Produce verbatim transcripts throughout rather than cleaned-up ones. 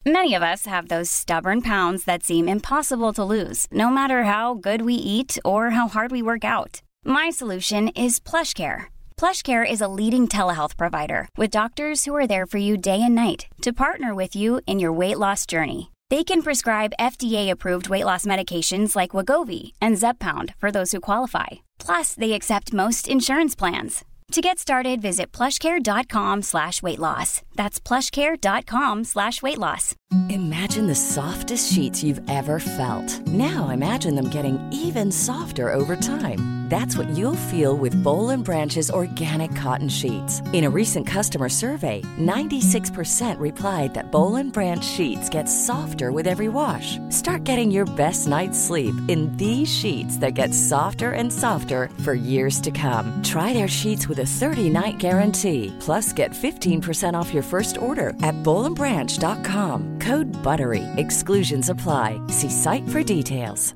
Many of us have those stubborn pounds that seem impossible to lose, no matter how good we eat or how hard we work out. My solution is PlushCare. PlushCare is a leading telehealth provider with doctors who are there for you day and night to partner with you in your weight loss journey. They can prescribe F D A-approved weight loss medications like Wegovy and Zepbound for those who qualify. Plus, they accept most insurance plans. To get started, visit plushcare.com slash weight loss. That's plushcare.com slash weight loss. Imagine the softest sheets you've ever felt. Now imagine them getting even softer over time. That's what you'll feel with Boll and Branch's organic cotton sheets. In a recent customer survey, ninety-six percent replied that Boll and Branch sheets get softer with every wash. Start getting your best night's sleep in these sheets that get softer and softer for years to come. Try their sheets with a thirty-night guarantee. Plus, get fifteen percent off your first order at boll and branch dot com. Code BUTTERY. Exclusions apply. See site for details.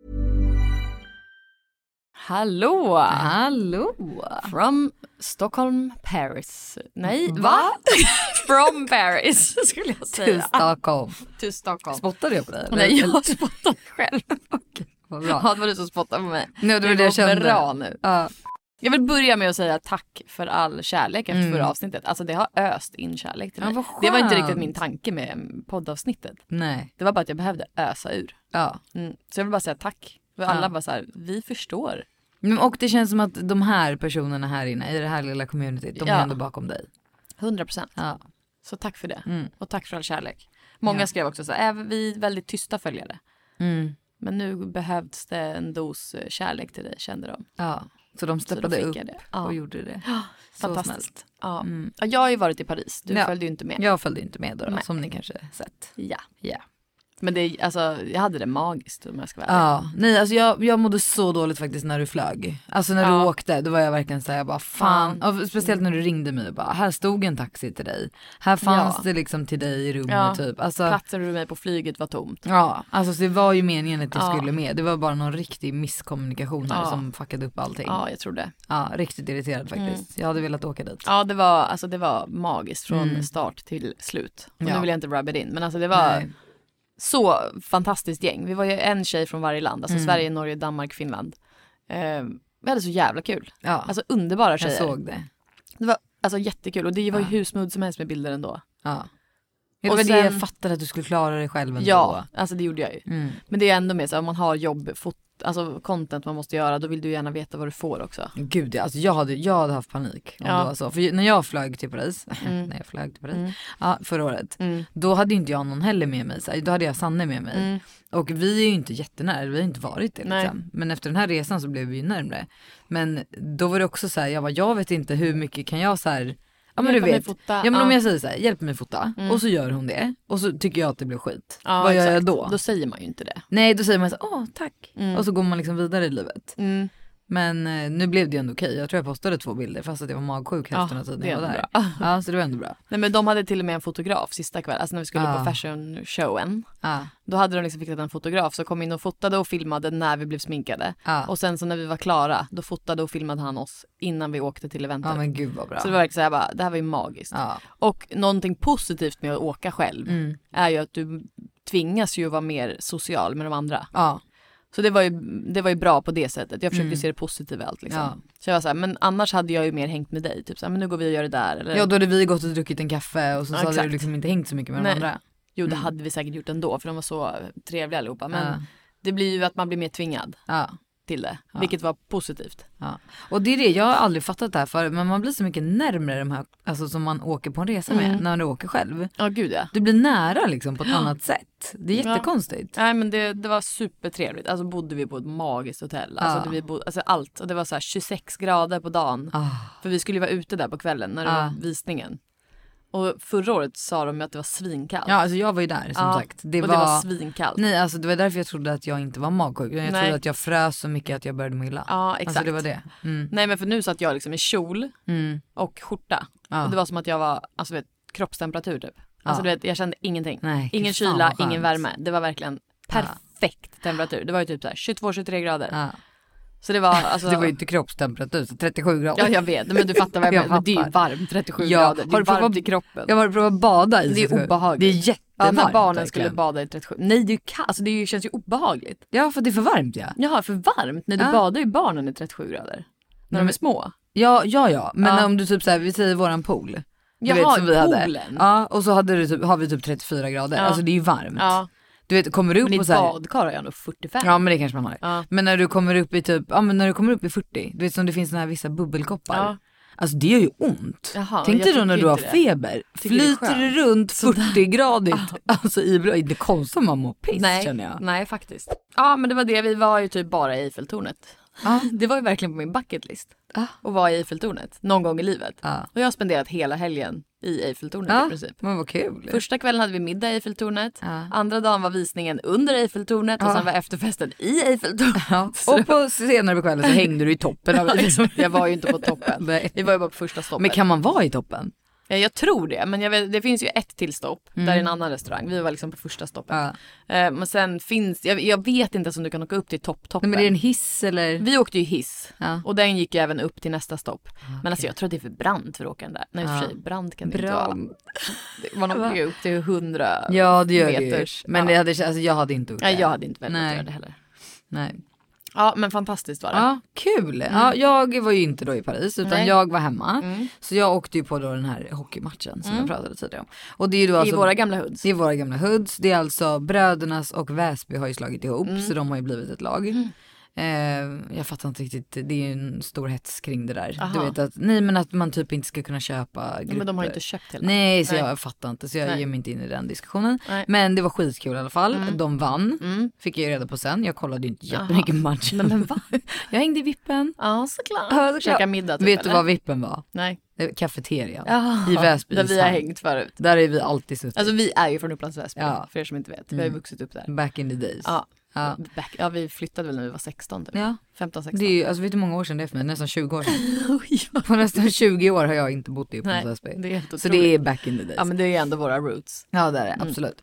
Hallå! Hallå! From Stockholm, Paris. Nej, Va? va? From Paris, skulle jag säga. Till Stockholm. Till Stockholm. Spottade jag på dig? Eller? Nej, jag spottade själv. Okej, vad bra. Ja, det var du som spottade på mig. Nej, det var det jag kände. Bra nu. Ja. Jag vill börja med att säga tack för all kärlek efter Mm. förra avsnittet. Alltså det har öst in kärlek till Ja, mig. vad skönt. Det var inte riktigt min tanke med poddavsnittet. Nej. Det var bara att jag behövde ösa ur. Ja. Mm. Så jag vill bara säga tack. För alla bara så här, vi förstår. Men, och det känns som att de här personerna här inne i det här lilla communityt, de Ja. är ändå bakom dig. hundra procent. Ja. Så tack för det. Mm. Och tack för all kärlek. Många Ja. skrev också så här, är vi väldigt tysta följare. Mm. Men nu behövs det en dos kärlek till dig, kände de. Ja. Så de steppade fick upp jag det. Ja. och gjorde det. Så Fantastiskt. snällt. Ja. Mm. Ja, jag har ju varit i Paris, du Ja. följde ju inte med. Jag följde inte med då, då Nej. som ni kanske sett. Ja. Ja. Men det, alltså, jag hade det magiskt om jag ska vara ärlig. Ja, nej alltså jag, jag mådde så dåligt faktiskt när du flög. Alltså när Ja. du åkte, då var jag verkligen såhär, jag bara fan. Och speciellt när du ringde mig och bara, här stod en taxi till dig. Här fanns Ja. det liksom till dig i rummet Ja. typ. Alltså, Platsade du mig på flyget var tomt. ja, alltså så det var ju meningen att jag Ja. skulle med. Det var bara någon riktig misskommunikation här Ja. som fuckade upp allting. Ja, jag tror det. Ja, riktigt irriterad faktiskt. Jag hade velat åka dit. Ja, det var, alltså, det var magiskt från Mm. start till slut. Och Ja. nu vill jag inte rub it in, men alltså det var Nej. så fantastiskt gäng. Vi var ju en tjej från varje land, alltså Mm. Sverige, Norge, Danmark, Finland. Eh, vi hade så jävla kul. Ja, Alltså underbara jag tjejer. såg det. Det var alltså jättekul och det var ju Ja. hur smooth som helst med bilder ändå. Ja. Det Och var det sen- jag fattade att du skulle klara dig själv ändå. Ja, alltså det gjorde jag ju. Mm. Men det är ändå mer så om man har jobb, fot, alltså content man måste göra, då vill du gärna veta vad du får också. Gud, alltså jag hade, jag hade haft panik om Ja. det var så. För när jag flög till Paris, Mm. när jag flög till Paris, Mm. ja, förra året, Mm. då hade inte jag någon heller med mig. Så här, då hade jag Sanne med mig. Mm. Och vi är ju inte jättenära, vi har inte varit det Nej. liksom. Men efter den här resan så blev vi ju närmare. Men då var det också så här, jag bara, jag vet inte hur mycket kan jag så här. Ja men Hjälpa du mig vet, fota. ja men om Ja. jag säger så här, hjälp mig fota. Mm. Och så gör hon det. Och så tycker jag att det blir skit. Ja, Vad gör exakt. jag då? Då säger man ju inte det. Nej, då säger man så här, åh tack. Mm. Och så går man liksom vidare i livet. Mm. Men eh, nu blev det ju ändå okej. Jag tror jag postade två bilder fast att jag var magsjuk hälften av tiden det är jag var ändå där. bra. Ja, så det var ändå bra. Nej men de hade till och med en fotograf sista kväll, alltså när vi skulle Ja. på fashion showen. Ja, Då hade de liksom fixat en fotograf som kom in och fotade och filmade när vi blev sminkade. ja. Och sen så när vi var klara, då fotade och filmade han oss innan vi åkte till eventet. Ja men gud vad bra. Så det var verkligen så här bara, det här var ju magiskt. Ja. Och någonting positivt med att åka själv Mm. är ju att du tvingas ju vara mer social med de andra. Ja. Så det var ju, det var ju bra på det sättet. Jag försökte Mm. se det positiva i allt liksom. Ja. Så jag var så här, men annars hade jag ju mer hängt med dig. Typ så här, men nu går vi och gör det där. Eller... Ja, då hade vi gått och druckit en kaffe och så, Ja, så hade exakt. du liksom inte hängt så mycket med Nej. de andra. Jo, det Mm. hade vi säkert gjort ändå, för de var så trevliga allihopa. Men Ja. det blir ju att man blir mer tvingad Ja. till det, Ja. vilket var positivt. Ja. Och det är det, jag har aldrig fattat det här för, men man blir så mycket närmare de här, alltså som man åker på en resa med, Mm. när du åker själv. Ja, gud ja. Du blir nära liksom på ett annat sätt. Det är Ja. jättekonstigt. Nej, men det, det var supertrevligt. Alltså bodde vi på ett magiskt hotell. Alltså, Ja. det, vi bodde, alltså allt. Och det var så här tjugosex grader på dagen. Ah. För vi skulle ju vara ute där på kvällen när det Ja. var visningen. Och förra året sa de att det var svinkallt. Ja, alltså jag var ju där som Ja. sagt. Det och var, det var svinkallt. nej, alltså det var därför jag trodde att jag inte var magsjuk. Jag Nej. trodde att jag frös så mycket att jag började må illa. Ja, exakt. Alltså det var det. Mm. Nej, men för nu satt jag liksom i kjol Mm. och skjorta. Ja. Och det var som att jag var, alltså vet, kroppstemperatur typ. Alltså Ja. du vet, jag kände ingenting. Nej, Ingen gud, fan kyla, vad skönt. ingen värme. Det var verkligen perfekt temperatur. Det var ju typ så här tjugotvå tjugotre grader. Ja. Så det var alltså... Det var ju inte kroppstemperatur, så trettiosju grader. Ja, jag vet. Men du fattar vad jag Jag menar. Men det är ju fattar. varmt, trettiosju Ja, grader. Det har är du provat- varmt i kroppen. Jag var provat bada i. Det är så- obehagligt. Det är Ja, när barnen verkligen. skulle bada i trettiosju. Nej, det, är ju ka- alltså, det är ju, känns ju obehagligt. Ja, för det är för varmt, ja. Jaha, för varmt. När du Ja. badar ju barnen i trettiosju grader. När Nej, de är små. Ja, ja, ja. Men Ja. om du typ så här, vi säger våran pool. Du Jaha, vet, som vi hade. poolen. Ja, och så hade du typ, har vi typ trettiofyra grader. Ja. Alltså det är ju varmt. Ja. Du vet, kommer du upp Men i på ett så här... badkar har jag nog fyrtiofem. Ja, men det kanske man har. Ja. Men när du kommer upp i typ, ja men när du kommer upp i fyrtio, du vet som det finns såna här vissa bubbelkoppar. Ja. Alltså det gör ju ont. Jaha, Tänk dig jag då när tycker du har inte det. feber, Tycker det är flyter du skönt. runt fyrtio-gradigt, alltså i blå, det är konstigt om man mår piss Nej, känner jag. nej faktiskt. Ja, men det var det. Vi var ju typ bara i Eiffeltornet. Ja. Det var ju verkligen på min bucket list. Ja. Att vara i Eiffeltornet någon gång i livet. Ja. Och jag har spenderat hela helgen i Eiffeltornet Ja, i princip. men vad kul. Första kvällen hade vi middag i Eiffeltornet. Ja. Andra dagen var visningen under Eiffeltornet och Ja. sen var efterfesten i Eiffeltornet. Ja. Och på senare på kvällen så hängde du i toppen av Liksom, jag var ju inte på toppen. Nej. Vi var ju bara på första stoppet. Men kan man vara i toppen? Ja, jag tror det, men jag vet, det finns ju ett till stopp. Mm. Där är en annan restaurang. Vi var liksom på första stoppet. Ja. Eh, men sen finns, jag, jag vet inte om du kan åka upp till topp-toppen. Nej, men det är en hiss eller? Vi åkte ju hiss. Ja. Och den gick ju även upp till nästa stopp. Men alltså jag tror att det är för brant för att åka den där. Nej, i och för Ja. sig, brant kan det Brant. inte vara. Man åker ju upp till hundra Ja, det gör det ju. meters. Men ja. det hade, alltså, jag hade inte gjort det. Nej, jag hade inte velat Nej. göra det heller. Nej. Ja, men fantastiskt var det. Ja, kul. Ja, jag var ju inte då i Paris utan Nej. jag var hemma. Mm. Så jag åkte ju på då den här hockeymatchen som Mm. jag pratade tidigare om. Och det är ju då alltså, I våra gamla hoods. det är våra gamla hoods. Det är alltså Brödernas och Väsby har ju slagit ihop Mm. så de har ju blivit ett lag. Eh, jag fattar inte riktigt, det är ju en stor hets kring det där. Aha. Du vet att, nej men att man typ inte ska kunna köpa grupper. Ja, men de har ju inte köpt hela. Nej, så Nej. jag fattar inte så jag Nej. ger mig inte in i den diskussionen. Nej. Men det var skitkul i alla fall. Mm. De vann. Mm. Fick jag ju reda på sen. Jag kollade ju inte Jaha. jättemycket match. Men, men va? Jag hängde i vippen. Ja, såklart. Ja, såklart. Käka middag typ, Vet eller? du vad vippen var? Nej. Det var Cafeterian. Ja, I Väsby. där vi har hamn. hängt förut. Där är vi alltid suttit. Alltså vi är ju från Upplands Väsby, Ja. för er som inte vet. Vi har ju Mm. vuxit upp där. Back in the days. Ja. Ja. Back, ja, vi flyttade väl när vi var sexton typ. Ja. femton sexton. Det är ju, alltså vet du hur många år sedan det är för mig? Nästan tjugo år sedan. Oj, vad- På nästan tjugo år har jag inte bott i Upplands Nej, Väsby. det är helt Så otroligt. det är back in the days. Ja, men det är ändå våra roots. Ja det är det, Mm. absolut.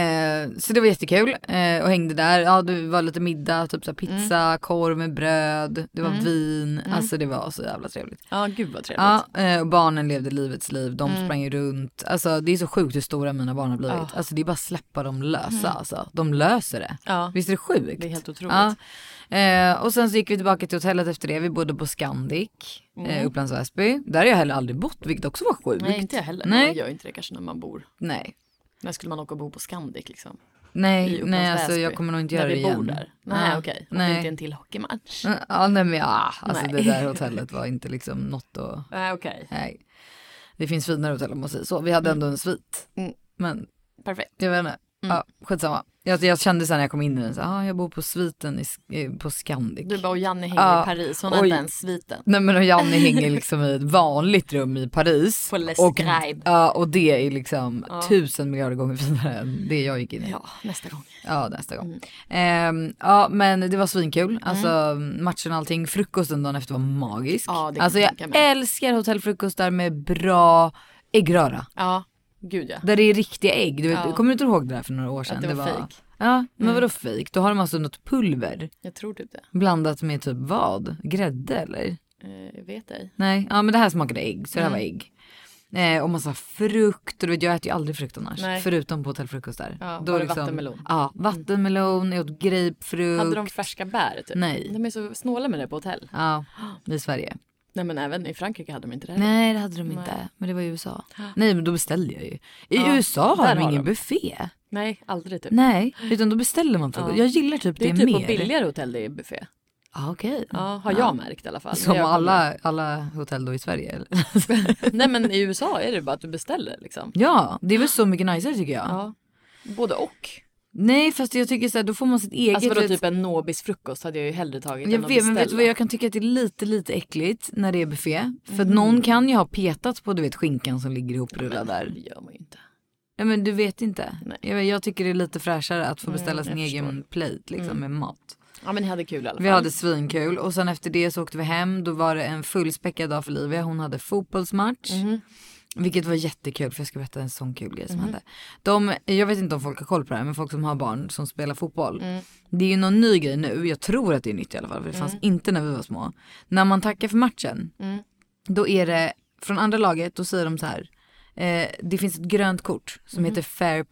Eh, så det var jättekul eh, och hängde där. Ja det var lite middag, typ så här pizza, korv med bröd, det var Mm. vin. Mm. Alltså det var så jävla trevligt. Ja, gud vad trevligt. Ja, eh, och barnen levde livets liv, de Mm. sprang ju runt. Alltså det är så sjukt hur stora mina barn har blivit. Ja. Alltså det är bara att släppa dem lösa Mm. alltså. De löser det. Ja, Visst är det sjukt? det är helt otroligt. Ja. Eh, och sen så gick vi tillbaka till hotellet efter det. Vi bodde på Scandic, Mm. eh, Upplands Väsby. Där har jag heller aldrig bott, vilket också var sjukt. Nej, inte jag heller. Nej. Man gör ju inte det kanske när man bor. Nej. När skulle man åka och bo på Scandic liksom? I Nej, Upplands nej alltså Väsby. jag kommer nog inte När göra det vi igen. bor där. Nej, Ja. okej. Nej. Och inte en till hockeymatch. Ja, nej men ja, alltså Nej. det där hotellet var inte liksom något att, Nej, okej. nej. Det finns finare hotell om man säger så. Vi hade ändå en svit. Mm. Men Perfekt. jag vet inte. Mm. Ja, skitsamma. Jag, jag kände sen när jag kom in i den så ah, jag bor på sviten i, i, på Scandic. Du bara, och Janne hänger Ja, i Paris. Hon har oj. inte ens sviten. Nej men och Janne hänger liksom i ett vanligt rum i Paris. På Les och, Scribe. ja, och det är liksom Ja. tusen miljarder gånger finare än det jag gick in i. Ja, nästa gång. Ja, nästa gång. Mm. Ehm, ja, men det var svinkul. Alltså matchen och allting. Frukosten dagen efter var magisk. Ja, det kan alltså jag jag tänka mig. älskar hotellfrukostar med bra äggröra. Ja, gud ja. Där det är riktiga ägg. Du vet, Ja. kommer du inte ihåg det där för några år sedan? Att det var fake. Ja, men Mm. vadå fake? Då har de alltså något pulver Jag tror typ det. blandat med typ vad? Grädde eller? Eh, jag vet ej. Nej, ja men det här smakade ägg, så det här Mm. var ägg. Eh, och massa frukt, och du vet jag äter ju aldrig frukt annars. Nej. Förutom på hotellfrukostar. Ja, Då var det vattenmelon? Ja, vattenmelon, jag åt grapefrukt. Hade de färska bär typ? Nej. De är så snåla med det på hotell. Ja, i Sverige. Nej, men även i Frankrike hade de inte det heller. Nej, det hade de inte. Nej. Men det var i U S A. Nej, men då beställde jag ju. I Ja, U S A har där de har ingen de. buffé. Nej, aldrig typ. Nej, utan då beställer man frukost. Ja. Jag gillar typ Det det, är typ mer. på billigare hotell det är buffé. Ja, okej. Ja, har jag märkt i alla fall. Som När jag alla, alla hotell då i Sverige. Eller? kommer. Nej, men i U S A är det bara att du beställer liksom. Ja, det är väl så mycket nicer tycker jag. Ja. Både och. Nej, fast jag tycker så här, då får man sitt eget. Alltså vadå, vet- typ en Nobis frukost hade jag ju hellre tagit Jag än att vet, men vet du beställa. vad, jag kan tycka att det är lite, lite äckligt när det är buffé. För att Mm. någon kan ju ha petat på, du vet, skinkan som ligger ihoprullad där. Det gör man ju inte. Ja, men du vet inte. Nej. Jag, jag tycker det är lite fräschare att få beställa Mm, sin jag egen förstår. plate liksom Mm. med mat. Ja, men ni hade kul i alla fall. Vi hade svinkul och sen efter det så åkte vi hem. Då var det en fullspäckad dag för Livia. Hon hade fotbollsmatch. Mhm. Vilket var jättekul, för jag ska berätta en sån kul grej som Mhm. hände. De, jag vet inte om folk har koll på det här, men folk som har barn som spelar fotboll. Mm. Det är ju någon ny grej nu, jag tror att det är nytt i alla fall, för det fanns Mm. inte när vi var små. När man tackar för matchen, Mm. då är det från andra laget, då säger de så här. Eh, det finns ett grönt kort som Mhm. heter fair play.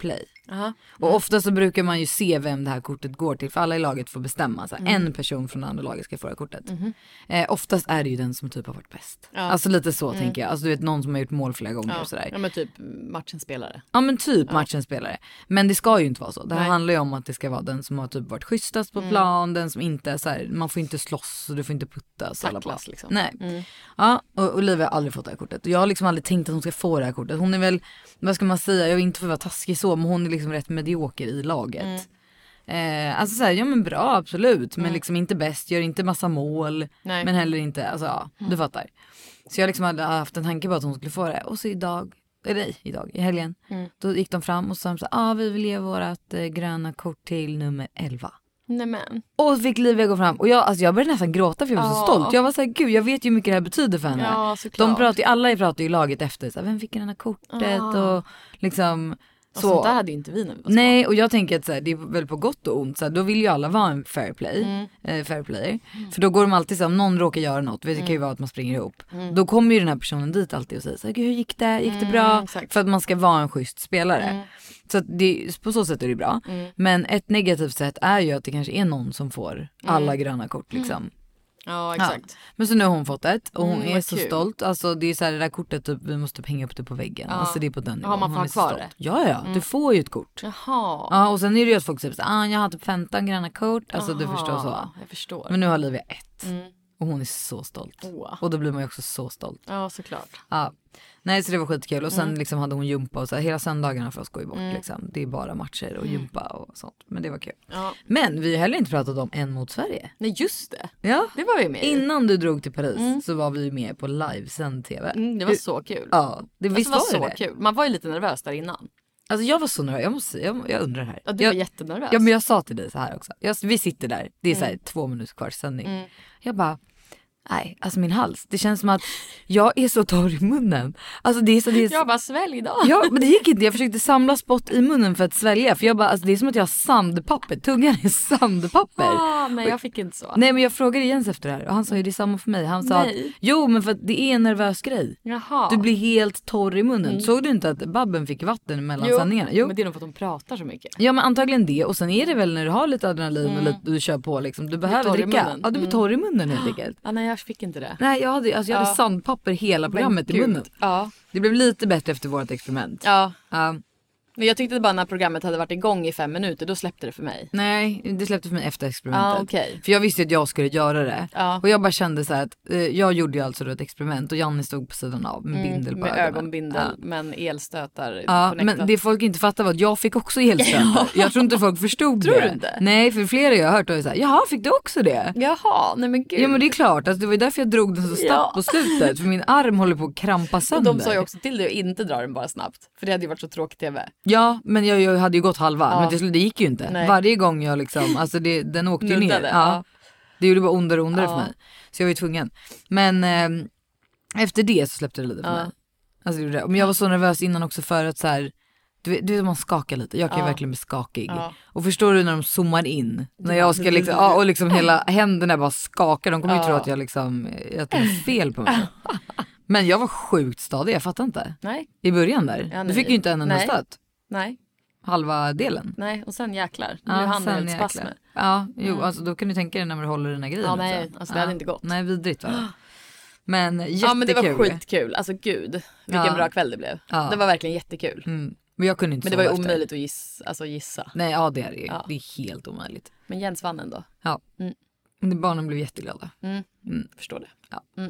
Aha. Och ofta så brukar man ju se vem det här kortet går till. För alla i laget får bestämma. Så här, Mm. En person från det andra laget ska få det här kortet. Mm. Eh, oftast är det ju den som typ har varit bäst. Ja. Alltså lite så Mm. tänker jag. Alltså du vet någon som har gjort mål flera gånger Ja. och sådär. Ja men typ matchens spelare. Ja men typ Ja. matchens spelare. Men det ska ju inte vara så. Det här Nej. handlar ju om att det ska vara den som har typ varit schysstast på Mm. plan. Den som inte är så här, man får inte slåss och du får inte puttas. alla på. Tacklas liksom. Nej. Mm. Ja, och Olivia har aldrig fått det här kortet. Och jag har liksom aldrig tänkt att hon ska få det här kortet. Hon är väl, vad ska man säga, jag vill inte få vara taskig så, men hon är liksom rätt medioker i laget. Mm. Eh, alltså såhär, ja men bra absolut. Men Mm. liksom inte bäst, gör inte massa mål. Nej. Men heller inte, alltså ja, Mm. du fattar. Så jag liksom hade haft en tanke på att hon skulle få det. Och så idag, eller nej, idag, i helgen. Mm. Då gick de fram och sa så ah, vi vill ge vårat eh, gröna kort till nummer elva. Nej men. Och så fick Livia gå fram och jag, alltså jag började nästan gråta för jag var så Ja. stolt. Jag var så här, gud jag vet ju hur mycket det här betyder för henne. Ja såklart. De pratar ju, alla pratar ju i laget efter så här, vem fick den här kortet Ah. och liksom Och så. sånt där hade ju inte vi när vi var små. Nej, och jag tänker att så här, det är väl på gott och ont så här, då vill ju alla vara en fair play, Mm. eh, fair player. För då går de alltid så här, om någon råkar göra något, det kan ju vara att man springer ihop. Mm. Då kommer ju den här personen dit alltid och säger så här, gud hur gick det? Gick det Mm, bra? exakt. För att man ska vara en schysst spelare. Mm. Så att det, på så sätt är det bra. Mm. Men ett negativt sätt är ju att det kanske är någon som får alla gröna kort liksom. Ja exakt. Men så nu har hon fått ett och hon Mm, är vad så kul. stolt. Alltså det är så här, det där kortet typ, vi måste hänga upp det på väggen. Ja. Alltså det är på den nivån. Har man Hon fan är så kvar stolt. det? Ja ja, du Mm. får ju ett kort. Jaha. Ja och sen är det ju att folk säger så ah, jag har typ femton gröna kort. Alltså du förstår så. Aha, Jag förstår. Men nu har Livia ett. Mm. Och hon är så stolt. Åh. Och då blir man ju också så stolt. Ja såklart. Ja. Nej så det var skitkul och sen Mm. liksom hade hon jumpa och så här, hela söndagarna för oss går ju bort Mm. liksom. Det är bara matcher och jumpa och sånt. Men det var kul. Ja. Men vi har heller inte pratat om En mot Sverige. Nej just det. Ja. Det var vi med i. Innan du drog till Paris Mm. så var vi med på livesänd tv. Mm, det var så kul. Ja, det, Alltså, visst det var var det så det? kul. Man var ju lite nervös där innan. Alltså jag var så nervös, jag, måste, jag, jag undrar här. Ja, du jag, var jättenervös. ja men jag sa till dig så här också. Jag, vi sitter där, det är så här Mm. två minuter kvar sändning. Mm. Jag bara, nej alltså min hals, det känns som att jag är så torr i munnen. Alltså det är så, det är så... Jag bara svälj då. Ja men det gick inte, jag försökte samla spott i munnen för att svälja. För jag bara, alltså det är som att jag har sandpapper, tungan är sandpapper. Ah, nej jag fick inte så. Nej men jag frågade Jens efter det här och han sa ju det är samma för mig. Han sa Nej. att, jo men för att det är en nervös grej. Jaha. Du blir helt torr i munnen. Mm. Såg du inte att Babben fick vatten mellan jo. sändningarna? Jo. Men det är nog för att de pratar så mycket. Ja men antagligen det och sen är det väl när du har lite adrenalin Mm. och lite, du kör på liksom. Du behöver torr i dricka. munnen. Ja du blir Mm. torr i munnen helt enkelt. Ah, nej jag fick inte det. Nej jag hade, alltså, jag hade Ja. sandpapper hela programmet Men i gud. munnen. Ja. Det blev lite bättre efter vårt experiment. Ja. Ja. Men jag tyckte bara när programmet hade varit igång i fem minuter då släppte det för mig. Nej det släppte för mig efter experimentet. Ja okej. För jag visste att jag skulle göra det. Ja. Och jag bara kände så här att eh, jag gjorde ju alltså då ett experiment och Janne stod på sidan av med bindel på Mm, med ögonen. ögonbindel Ja. men elstötar Ja, connectat. men det folk inte fattar var att jag fick också elstötar. Jag tror inte folk förstod Tror det. du inte? Nej, för flera jag har hört och så här, jaha, fick du också det? Jaha, nej men gud. Ja men det är klart, alltså, det var ju därför jag drog den så snabbt Ja. på slutet. För min arm håller på att krampa och sönder. de sa ju också till dig att inte dra den bara snabbt. För det hade ju varit så tråkigt tv. Ja, men jag, jag hade ju gått halva. Ja. Men till slut, det gick ju inte. Nej. Varje gång jag liksom, alltså det, den åkte ju ner. Nuddade, Ja. ja. Det gjorde bara ondare och ondare Ja. för mig. Så jag var ju tvungen. Men eh, efter det så släppte det lite för Ja. mig. Alltså det gjorde det. Men jag var så nervös innan också för att så här, du vet, du vet man skakar lite. Jag kan Ja. ju verkligen bli skakig. Ja. Och förstår du när de zoomar in? När jag ska liksom, ja, och liksom hela händerna bara skakar. De kommer ju Ja. tro att jag liksom, att det är fel på mig. Men jag var sjukt stadig, jag fattar inte. Nej, I början där. Ja, du nej. fick ju inte en enda Nej. stöt. nej, Halva delen. nej. Och sen jäklar. Nu Ja, är han sen helt jäklar. spasmer. Ja, jo, Mm. alltså då kan du tänka dig när man håller dina grejer. Ja, också. nej, alltså det hade inte gått. Nej, vidrigt var det. Men jättekul. Ja men det var skitkul. Alltså gud, vilken Ja. bra kväll det blev. Ja. Det var verkligen jättekul. Mm. Men jag kunde inte Men det var ju sova efter. omöjligt att gissa. Alltså gissa. Nej, ja det är det ju. Ja. Det är helt omöjligt. Men Jens vann ändå. Ja. Mm. Men barnen blev jätteglada. Mm. Mm. Förstår det. Ja. Mm.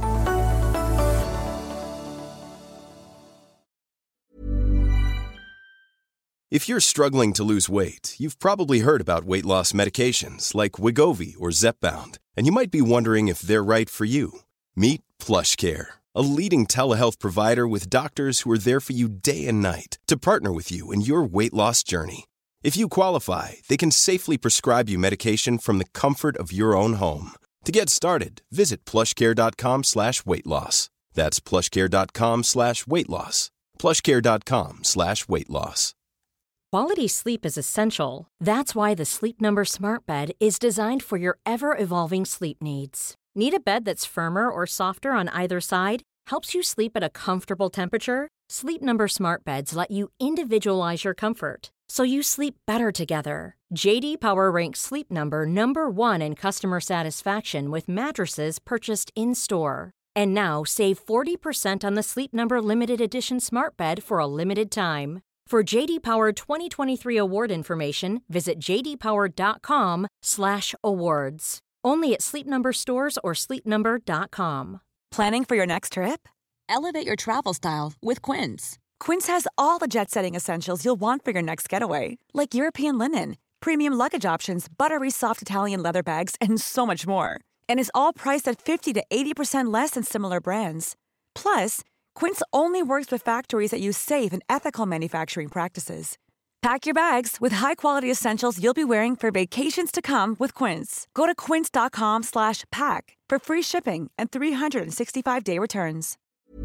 If you're struggling to lose weight, you've probably heard about weight loss medications like Wegovy or Zepbound, and you might be wondering if they're right for you. Meet PlushCare, a leading telehealth provider with doctors who are there for you day and night to partner with you in your weight loss journey. If you qualify, they can safely prescribe you medication from the comfort of your own home. To get started, visit plushcare.com slash weight loss. That's plushcare.com slash weight loss. plushcare.com slash weight loss. Quality sleep is essential. That's why the Sleep Number Smart Bed is designed for your ever-evolving sleep needs. Need a bed that's firmer or softer on either side? Helps you sleep at a comfortable temperature? Sleep Number Smart Beds let you individualize your comfort so you sleep better together. J D Power ranks Sleep Number number one in customer satisfaction with mattresses purchased in-store. And now save forty percent on the Sleep Number limited edition smart bed for a limited time. For J D Power twenty twenty-three award information, visit j d power dot com slash awards. Only at Sleep Number stores or sleep number dot com. Planning for your next trip? Elevate your travel style with Quince. Quince has all the jet-setting essentials you'll want for your next getaway, like European linen, premium luggage options, buttery soft Italian leather bags, and so much more. And is all priced at fifty to eighty percent less than similar brands. Plus, Quince only works with factories that use safe and ethical manufacturing practices. Pack your bags with high-quality essentials you'll be wearing for vacations to come with Quince. Go to quince dot com slash pack for free shipping and three sixty-five day returns.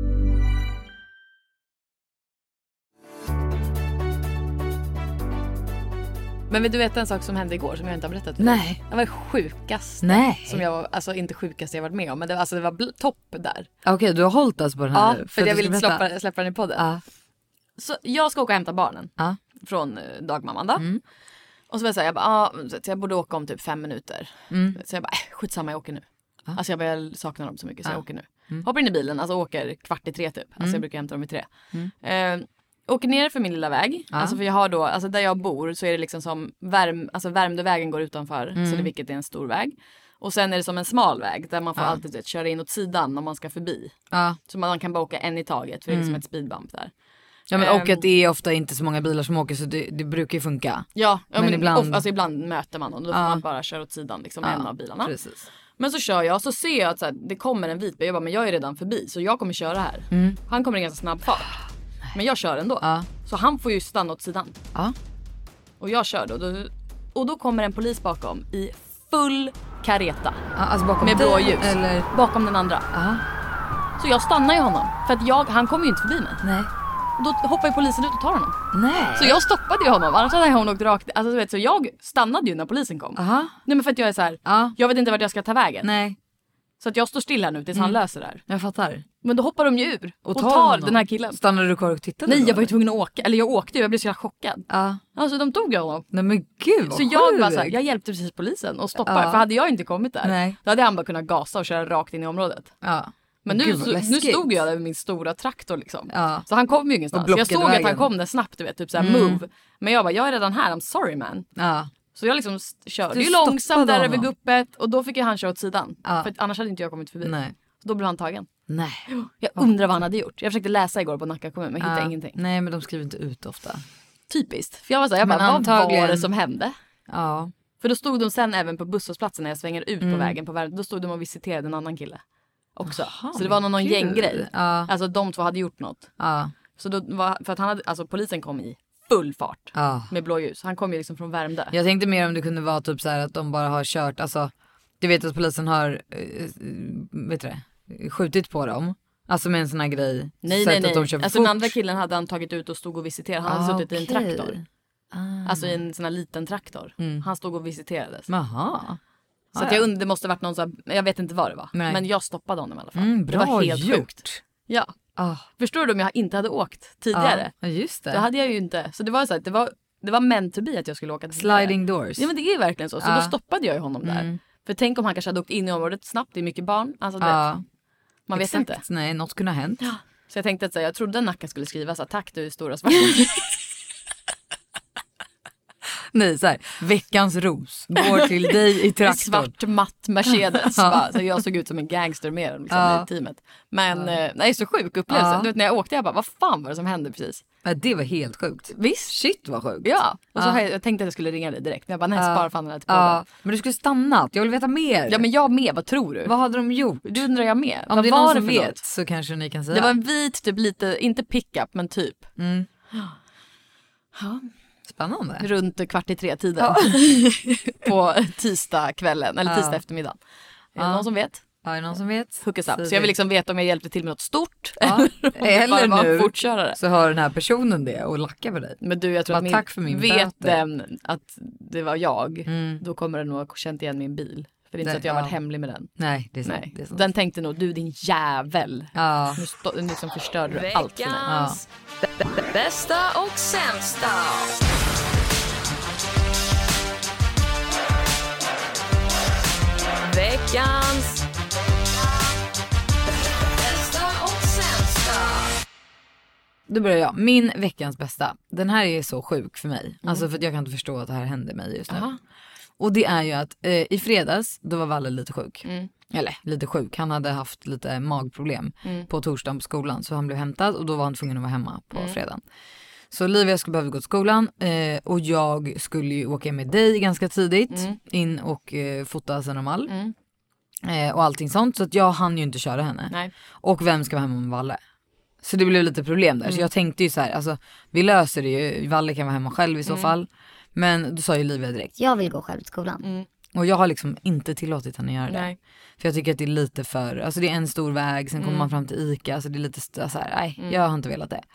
Men vill du veta en sak som hände igår som jag inte har berättat för Nej. dig? Det var sjukast. Nej. Som jag var, alltså inte sjukast jag varit med om, men det var, alltså, det var bl- topp där. Okej, okay, du har hållit oss på den här. Ja, för, för jag vill inte släppa, släppa den i podden. Ja. Så jag ska åka och hämta barnen Ja. från uh, dagmamman då. Mm. Och så var jag så här, jag bara, ah, så jag borde åka om typ fem minuter. Mm. Så jag bara, äh, skitsamma, jag åker nu. Ja. Alltså jag börjar sakna dem så mycket så ja. jag åker nu. Mm. Hoppar in i bilen, alltså åker kvart i tre typ. Alltså mm. jag brukar hämta dem i tre. Mm. Uh, Åker ner för min lilla väg. Ja. Alltså för jag har då, alltså där jag bor så är det liksom som värm, alltså Värmdövägen går utanför. Mm. Så det, vilket är en stor väg. Och sen är det som en smal väg där man får ja. alltid vet, köra in åt sidan om man ska förbi. Ja. Så man kan bara åka en i taget för det är liksom mm. ett speedbump där. Ja men um, och att det är ofta inte så många bilar som åker så det, det brukar ju funka. Ja, ja men, men ibland... Of, alltså ibland möter man och då får ja. man bara köra åt sidan liksom ja. en av bilarna. Precis. Men så kör jag så ser jag att så här, det kommer en vit bil. Jag bara, men jag är redan förbi så jag kommer köra här. Mm. Han kommer i ganska snabb fart. Men jag kör ändå. Ja. Så han får ju stanna åt sidan. Ja. Och jag kör då, då. Och då kommer en polis bakom i full kareta. Ja, alltså bakom med blå ljus. Eller... Bakom den andra. Ja. Så jag stannar ju honom. För att jag, han kommer ju inte förbi mig. Nej. Och då hoppar ju polisen ut och tar honom. Nej. Så jag stoppade ju honom. Annars hade hon åkt rakt. Alltså, du vet, så jag stannade ju när polisen kom. Aha. Nej men för att jag är så här. Ja. Jag vet inte vart jag ska ta vägen. Nej. Så att jag står still här nu tills mm. han löser det här. Jag fattar. Men då hoppar de ju ur och, och tar, tar den här killen. Stannade du kvar och tittade? Nej, jag var ju tvungen att åka. Eller jag åkte ju, jag blev så jävla chockad. Ja. Alltså de tog jag honom. Nej men gud, så jag var så här, jag hjälpte precis polisen och stoppade. Ja. För hade jag inte kommit där, Nej. då hade han bara kunnat gasa och köra rakt in i området. Ja. Men nu, gud, nu stod jag där med min stora traktor liksom. Ja. Så han kom ju ingenstans. Jag såg vägen. Att han kom där snabbt, du vet, typ såhär mm. move. Men jag bara, jag är redan här, I'm sorry man. Ja. Så jag liksom körde ju långsamt där över guppet. Och då fick jag han köra åt sidan. Ja. För annars hade inte jag kommit förbi. Nej. Så då blev han tagen. Nej. Jag undrar vad han hade gjort. Jag försökte läsa igår på Nacka kommun men hittade ja. ingenting. Nej men de skriver inte ut ofta. Typiskt. För jag var så här, jag bara, antagligen... vad var det som hände? Ja. För då stod de sen även på busshållplatsen när jag svänger ut mm. på vägen på vägen. Då stod de och visiterade en annan kille. Också. Aha, så det var någon, någon gänggrej. Ja. Alltså de två hade gjort något. Ja. Så då var, för att han hade, alltså polisen kom i full fart ja. med blåljus. Han kom ju liksom från Värmdö. Jag tänkte mer om det kunde vara typ så här att de bara har kört, alltså du vet att polisen har äh, vet du det, skjutit på dem. Alltså med en sån här grej. Nej, nej, nej. Alltså fort. Den andra killen hade han tagit ut och stod och visiterade. Han ah, hade suttit okay. i en traktor. Ah. Alltså i en sån här liten traktor. Mm. Han stod och visiterades. Jaha. Så att jag undrar, det måste varit någon så här, jag vet inte vad det var. Nej. Men jag stoppade honom i alla fall. Mm, bra det var helt gjort. Sjukt. Ja. Ah. Förstår du om jag inte hade åkt tidigare? Ja, ah, just det. Då hade jag ju inte. Så det var så här, det var, det var meant to be att jag skulle åka till sliding doors. Ja men det är verkligen så. Så ah. då stoppade jag ju honom där. Mm. För tänk om han kanske hade åkt in i området snabbt. Det är mycket barn. Alltså, ah. vet, man Exakt. vet inte. Nej, något kunde ha hänt. Ja. Så jag tänkte att så här, jag trodde Nacka skulle skriva så här, tack du är stora svart. Nej, så här, veckans ros går till dig i traktorn. Svart matt Mercedes. Ja. Så jag såg ut som en gangster med dem liksom, ja. i teamet. Men ja. nej, så sjuk upplevelse. Ja. Du vet, när jag åkte, jag bara, vad fan var det som hände precis? Ja, det var helt sjukt. Visst? Shit vad sjukt. Ja, och så ja. jag, jag tänkte att jag skulle ringa dig direkt. Men jag bara, nej, ja. spara fan den här till ja. Men du skulle stannat, jag vill veta mer. Ja, men jag med, vad tror du? Vad hade de gjort? Du undrar jag med. Om vad det är var någon det som för vet något? Så kanske ni kan säga. Det var en vit, typ lite, inte pickup, men typ. Mm. Ja. Spännande. Runt kvart i tre tiden. Ja. På tisdag kvällen. Eller tisdag ja. eftermiddag. Är det ja. någon som vet? Ja, är det någon som vet? Hook us up. Så jag vill liksom veta om jag hjälpte till med något stort. Ja. Eller nu fortkörare. Så hör den här personen det och lackar på dig. Men du, jag tror bara att min, tack för min vet böter. Den att det var jag. Mm. Då kommer den nog ha känt igen min bil. För det är inte det, så att jag har varit ja. hemlig med den. Nej, det är sant. Nej. Det är sant. Den tänkte nog, du din jävel. Ja. Nu, stå, nu liksom förstörde du allt för mig. Ja. Bästa och sämsta. Veckans bästa och sämsta. Då börjar jag. Min veckans bästa. Den här är så sjuk för mig. Mm. Alltså för att jag kan inte förstå att det här händer mig just nu. Aha. Och det är ju att eh, i fredags då var Valle lite sjuk. Mm. Eller lite sjuk. Han hade haft lite magproblem mm. på torsdagen på skolan. Så han blev hämtad och då var han tvungen att vara hemma på mm. fredagen. Så Livia skulle behöva gå till skolan eh, och jag skulle ju åka med dig ganska tidigt mm. in och eh, fota sen och all mm. eh, och allting sånt. Så att jag hann ju inte köra henne. Nej. Och vem ska vara hemma med Valle? Så det blev lite problem där. Mm. Så jag tänkte ju så här, alltså vi löser det ju. Valle kan vara hemma själv i så mm. fall. Men då sa ju Livia direkt, jag vill gå själv till skolan. Mm. Och jag har liksom inte tillåtit henne göra det. Nej. För jag tycker att det är lite för, alltså det är en stor väg, sen kommer mm. man fram till Ica. Alltså det är lite så här, nej, mm. jag har inte velat det.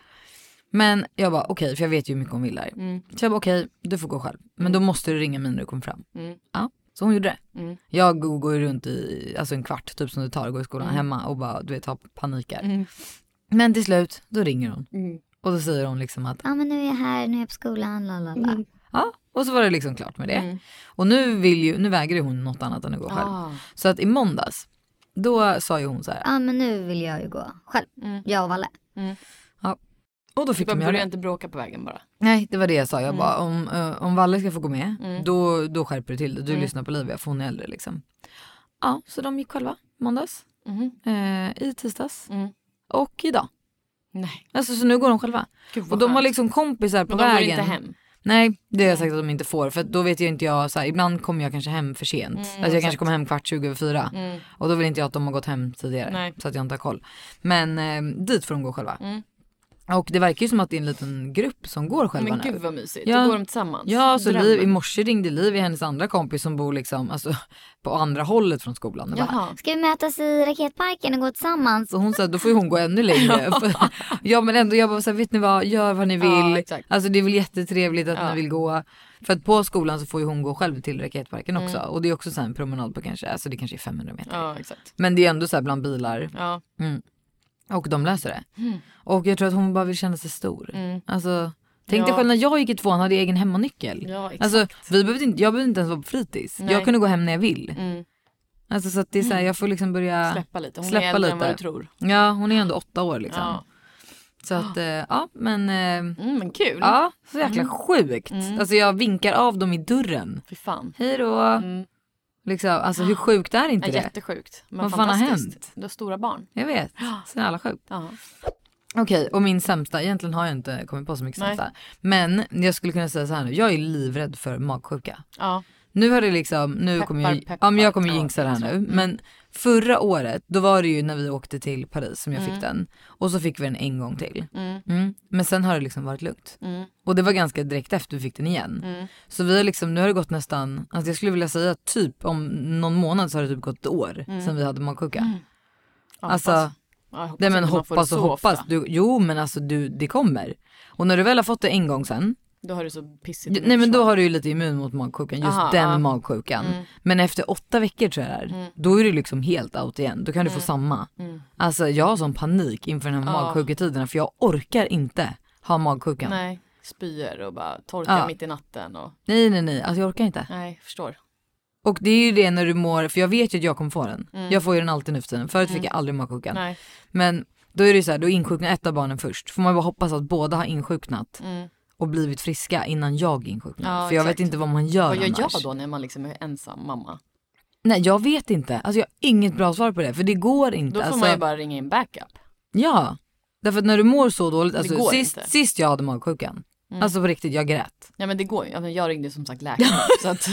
Men jag bara okej, okay, för jag vet ju hur mycket hon vill där. Mm. Så jag bara okej, okay, du får gå själv. Men då måste du ringa mig när du kommer fram. Mm. Ja, så hon gjorde det. Mm. Jag går runt i alltså en kvart typ som det tar att gå i skolan mm. hemma och bara du vet ha panikar. Mm. Men till slut, då ringer hon. Mm. Och då säger hon liksom att ja men nu är jag här, nu är jag på skolan, lalala. Mm. Ja, och så var det liksom klart med det. Mm. Och nu vill ju, nu vägrar ju något annat än att gå själv. Ah. Så att i måndags, då sa ju hon så här. Ja men nu vill jag ju gå själv, mm. jag och Valle. Mm. Ja. Och då fick de började inte bråka på vägen bara. Nej, det var det jag sa. Jag mm. bara, om, uh, om Valle ska få gå med, mm. då, då skärper du till det. Du mm. lyssnar på Livia, för hon är äldre liksom. Ja, så de gick själva måndags. Mm. Eh, I tisdags. Mm. Och idag. Nej. Alltså så nu går de själva. Gud, och de har liksom kompisar på men de vägen. Men de går inte hem. Nej, det har jag sagt att de inte får. För då vet jag inte jag, så här, ibland kommer jag kanske hem för sent. Mm, alltså jag exakt. kanske kommer hem kvart tjugo över fyra. Mm. Och då vill inte jag att de har gått hem tidigare. Nej. Så att jag inte har koll. Men eh, dit får de gå själva. Mm. Och det verkar ju som att det är en liten grupp som går själva nu. Men gud vad mysigt, ja. Då går de tillsammans. Ja, så Liv, i morse ringde Liv i hennes andra kompis som bor liksom alltså, på andra hållet från skolan. Bara, ska vi mötas i raketparken och gå tillsammans? Och hon sa, då får ju hon gå ännu längre. Ja men ändå, jag bara så här, vet ni vad, gör vad ni vill. Ja, alltså det är väl jättetrevligt att ja. ni vill gå. För att på skolan så får ju hon gå själv till raketparken också. Mm. Och det är också så här en promenad på kanske, alltså det kanske är femhundra meter. Ja, exakt. Men det är ändå så här bland bilar. Ja. Mm. Och de löser det. Mm. Och jag tror att hon bara vill känna sig stor. Mm. Alltså, tänk dig ja. själv när jag gick i tvåan hade jag egen hemonyckel. Ja, alltså, vi behövde inte, jag behövde inte ens vara på fritids. Nej. Jag kunde gå hem när jag vill. Mm. Alltså så att det är så här, jag får liksom börja släppa lite. Hon släppa är äldre lite. än vad du tror. Ja, hon är ändå åtta år liksom. Ja. Så att, äh, ja men... Äh, mm, men kul. Ja, så jäkla mm. sjukt. Mm. Alltså jag vinkar av dem i dörren. Fy fan. Hej då. Mm. Liksom, alltså hur sjukt är inte ja, det? Jättesjukt. Men vad fan har hänt? Du har stora barn. Jag vet, så jävla sjukt. Uh-huh. Okej, okay, och min sämsta, egentligen har jag inte kommit på så mycket sämsta. Men jag skulle kunna säga så här nu, jag är livrädd för magsjuka. Ja. Nu har det liksom, nu peppar, kommer jag, peppar, ja, men jag kommer jinxa det här nu. Mm. Men förra året, då var det ju när vi åkte till Paris som jag mm. fick den. Och så fick vi den en gång till. Mm. Mm. Men sen har det liksom varit lugnt. Mm. Och det var ganska direkt efter vi fick den igen. Mm. Så vi har liksom, nu har det gått nästan, alltså jag skulle vilja säga typ om någon månad så har det typ gått ett år mm. sedan vi hade magsjuka. Mm. Ja, alltså, hoppas. Ja, hoppas nej men hoppas och hoppas. Du, jo men alltså du, det kommer. Och när du väl har fått det en gång sen. Då har du så pissigt. Nej men då har du ju lite immun mot magsjukan. Just aha, den aha. magsjukan. Mm. Men efter åtta veckor tror jag det är, mm. då är du liksom helt out igen. Då kan du mm. få samma. Mm. Alltså jag har sån panik inför den här ja. magsjuketiderna. För jag orkar inte ha magsjukan. Nej, spyr och bara torkar ja. mitt i natten. Och... Nej nej nej, alltså jag orkar inte. Nej, förstår. Och det är ju det när du mår, för jag vet ju att jag kommer få den. Mm. Jag får ju den alltid nu för tiden. Förut mm. fick jag aldrig magsjukan. Nej. Men då är det ju så här, då insjuknar ett av barnen först. Får man bara hoppas att båda har insjuknat. Mm. Och blivit friska innan jag insjuknar. Ja, för jag exakt. vet inte vad man gör Vad gör annars. jag då när man liksom är ensam mamma? Nej, jag vet inte. Alltså jag har inget bra svar på det. För det går inte. Då får alltså, man ju bara ringa in backup. Ja. Därför att när du mår så dåligt. Alltså, sist, sist jag hade magsjukan. Mm. Alltså på riktigt, jag grät. Ja men det går ju. Jag ringde som sagt läkaren. Så att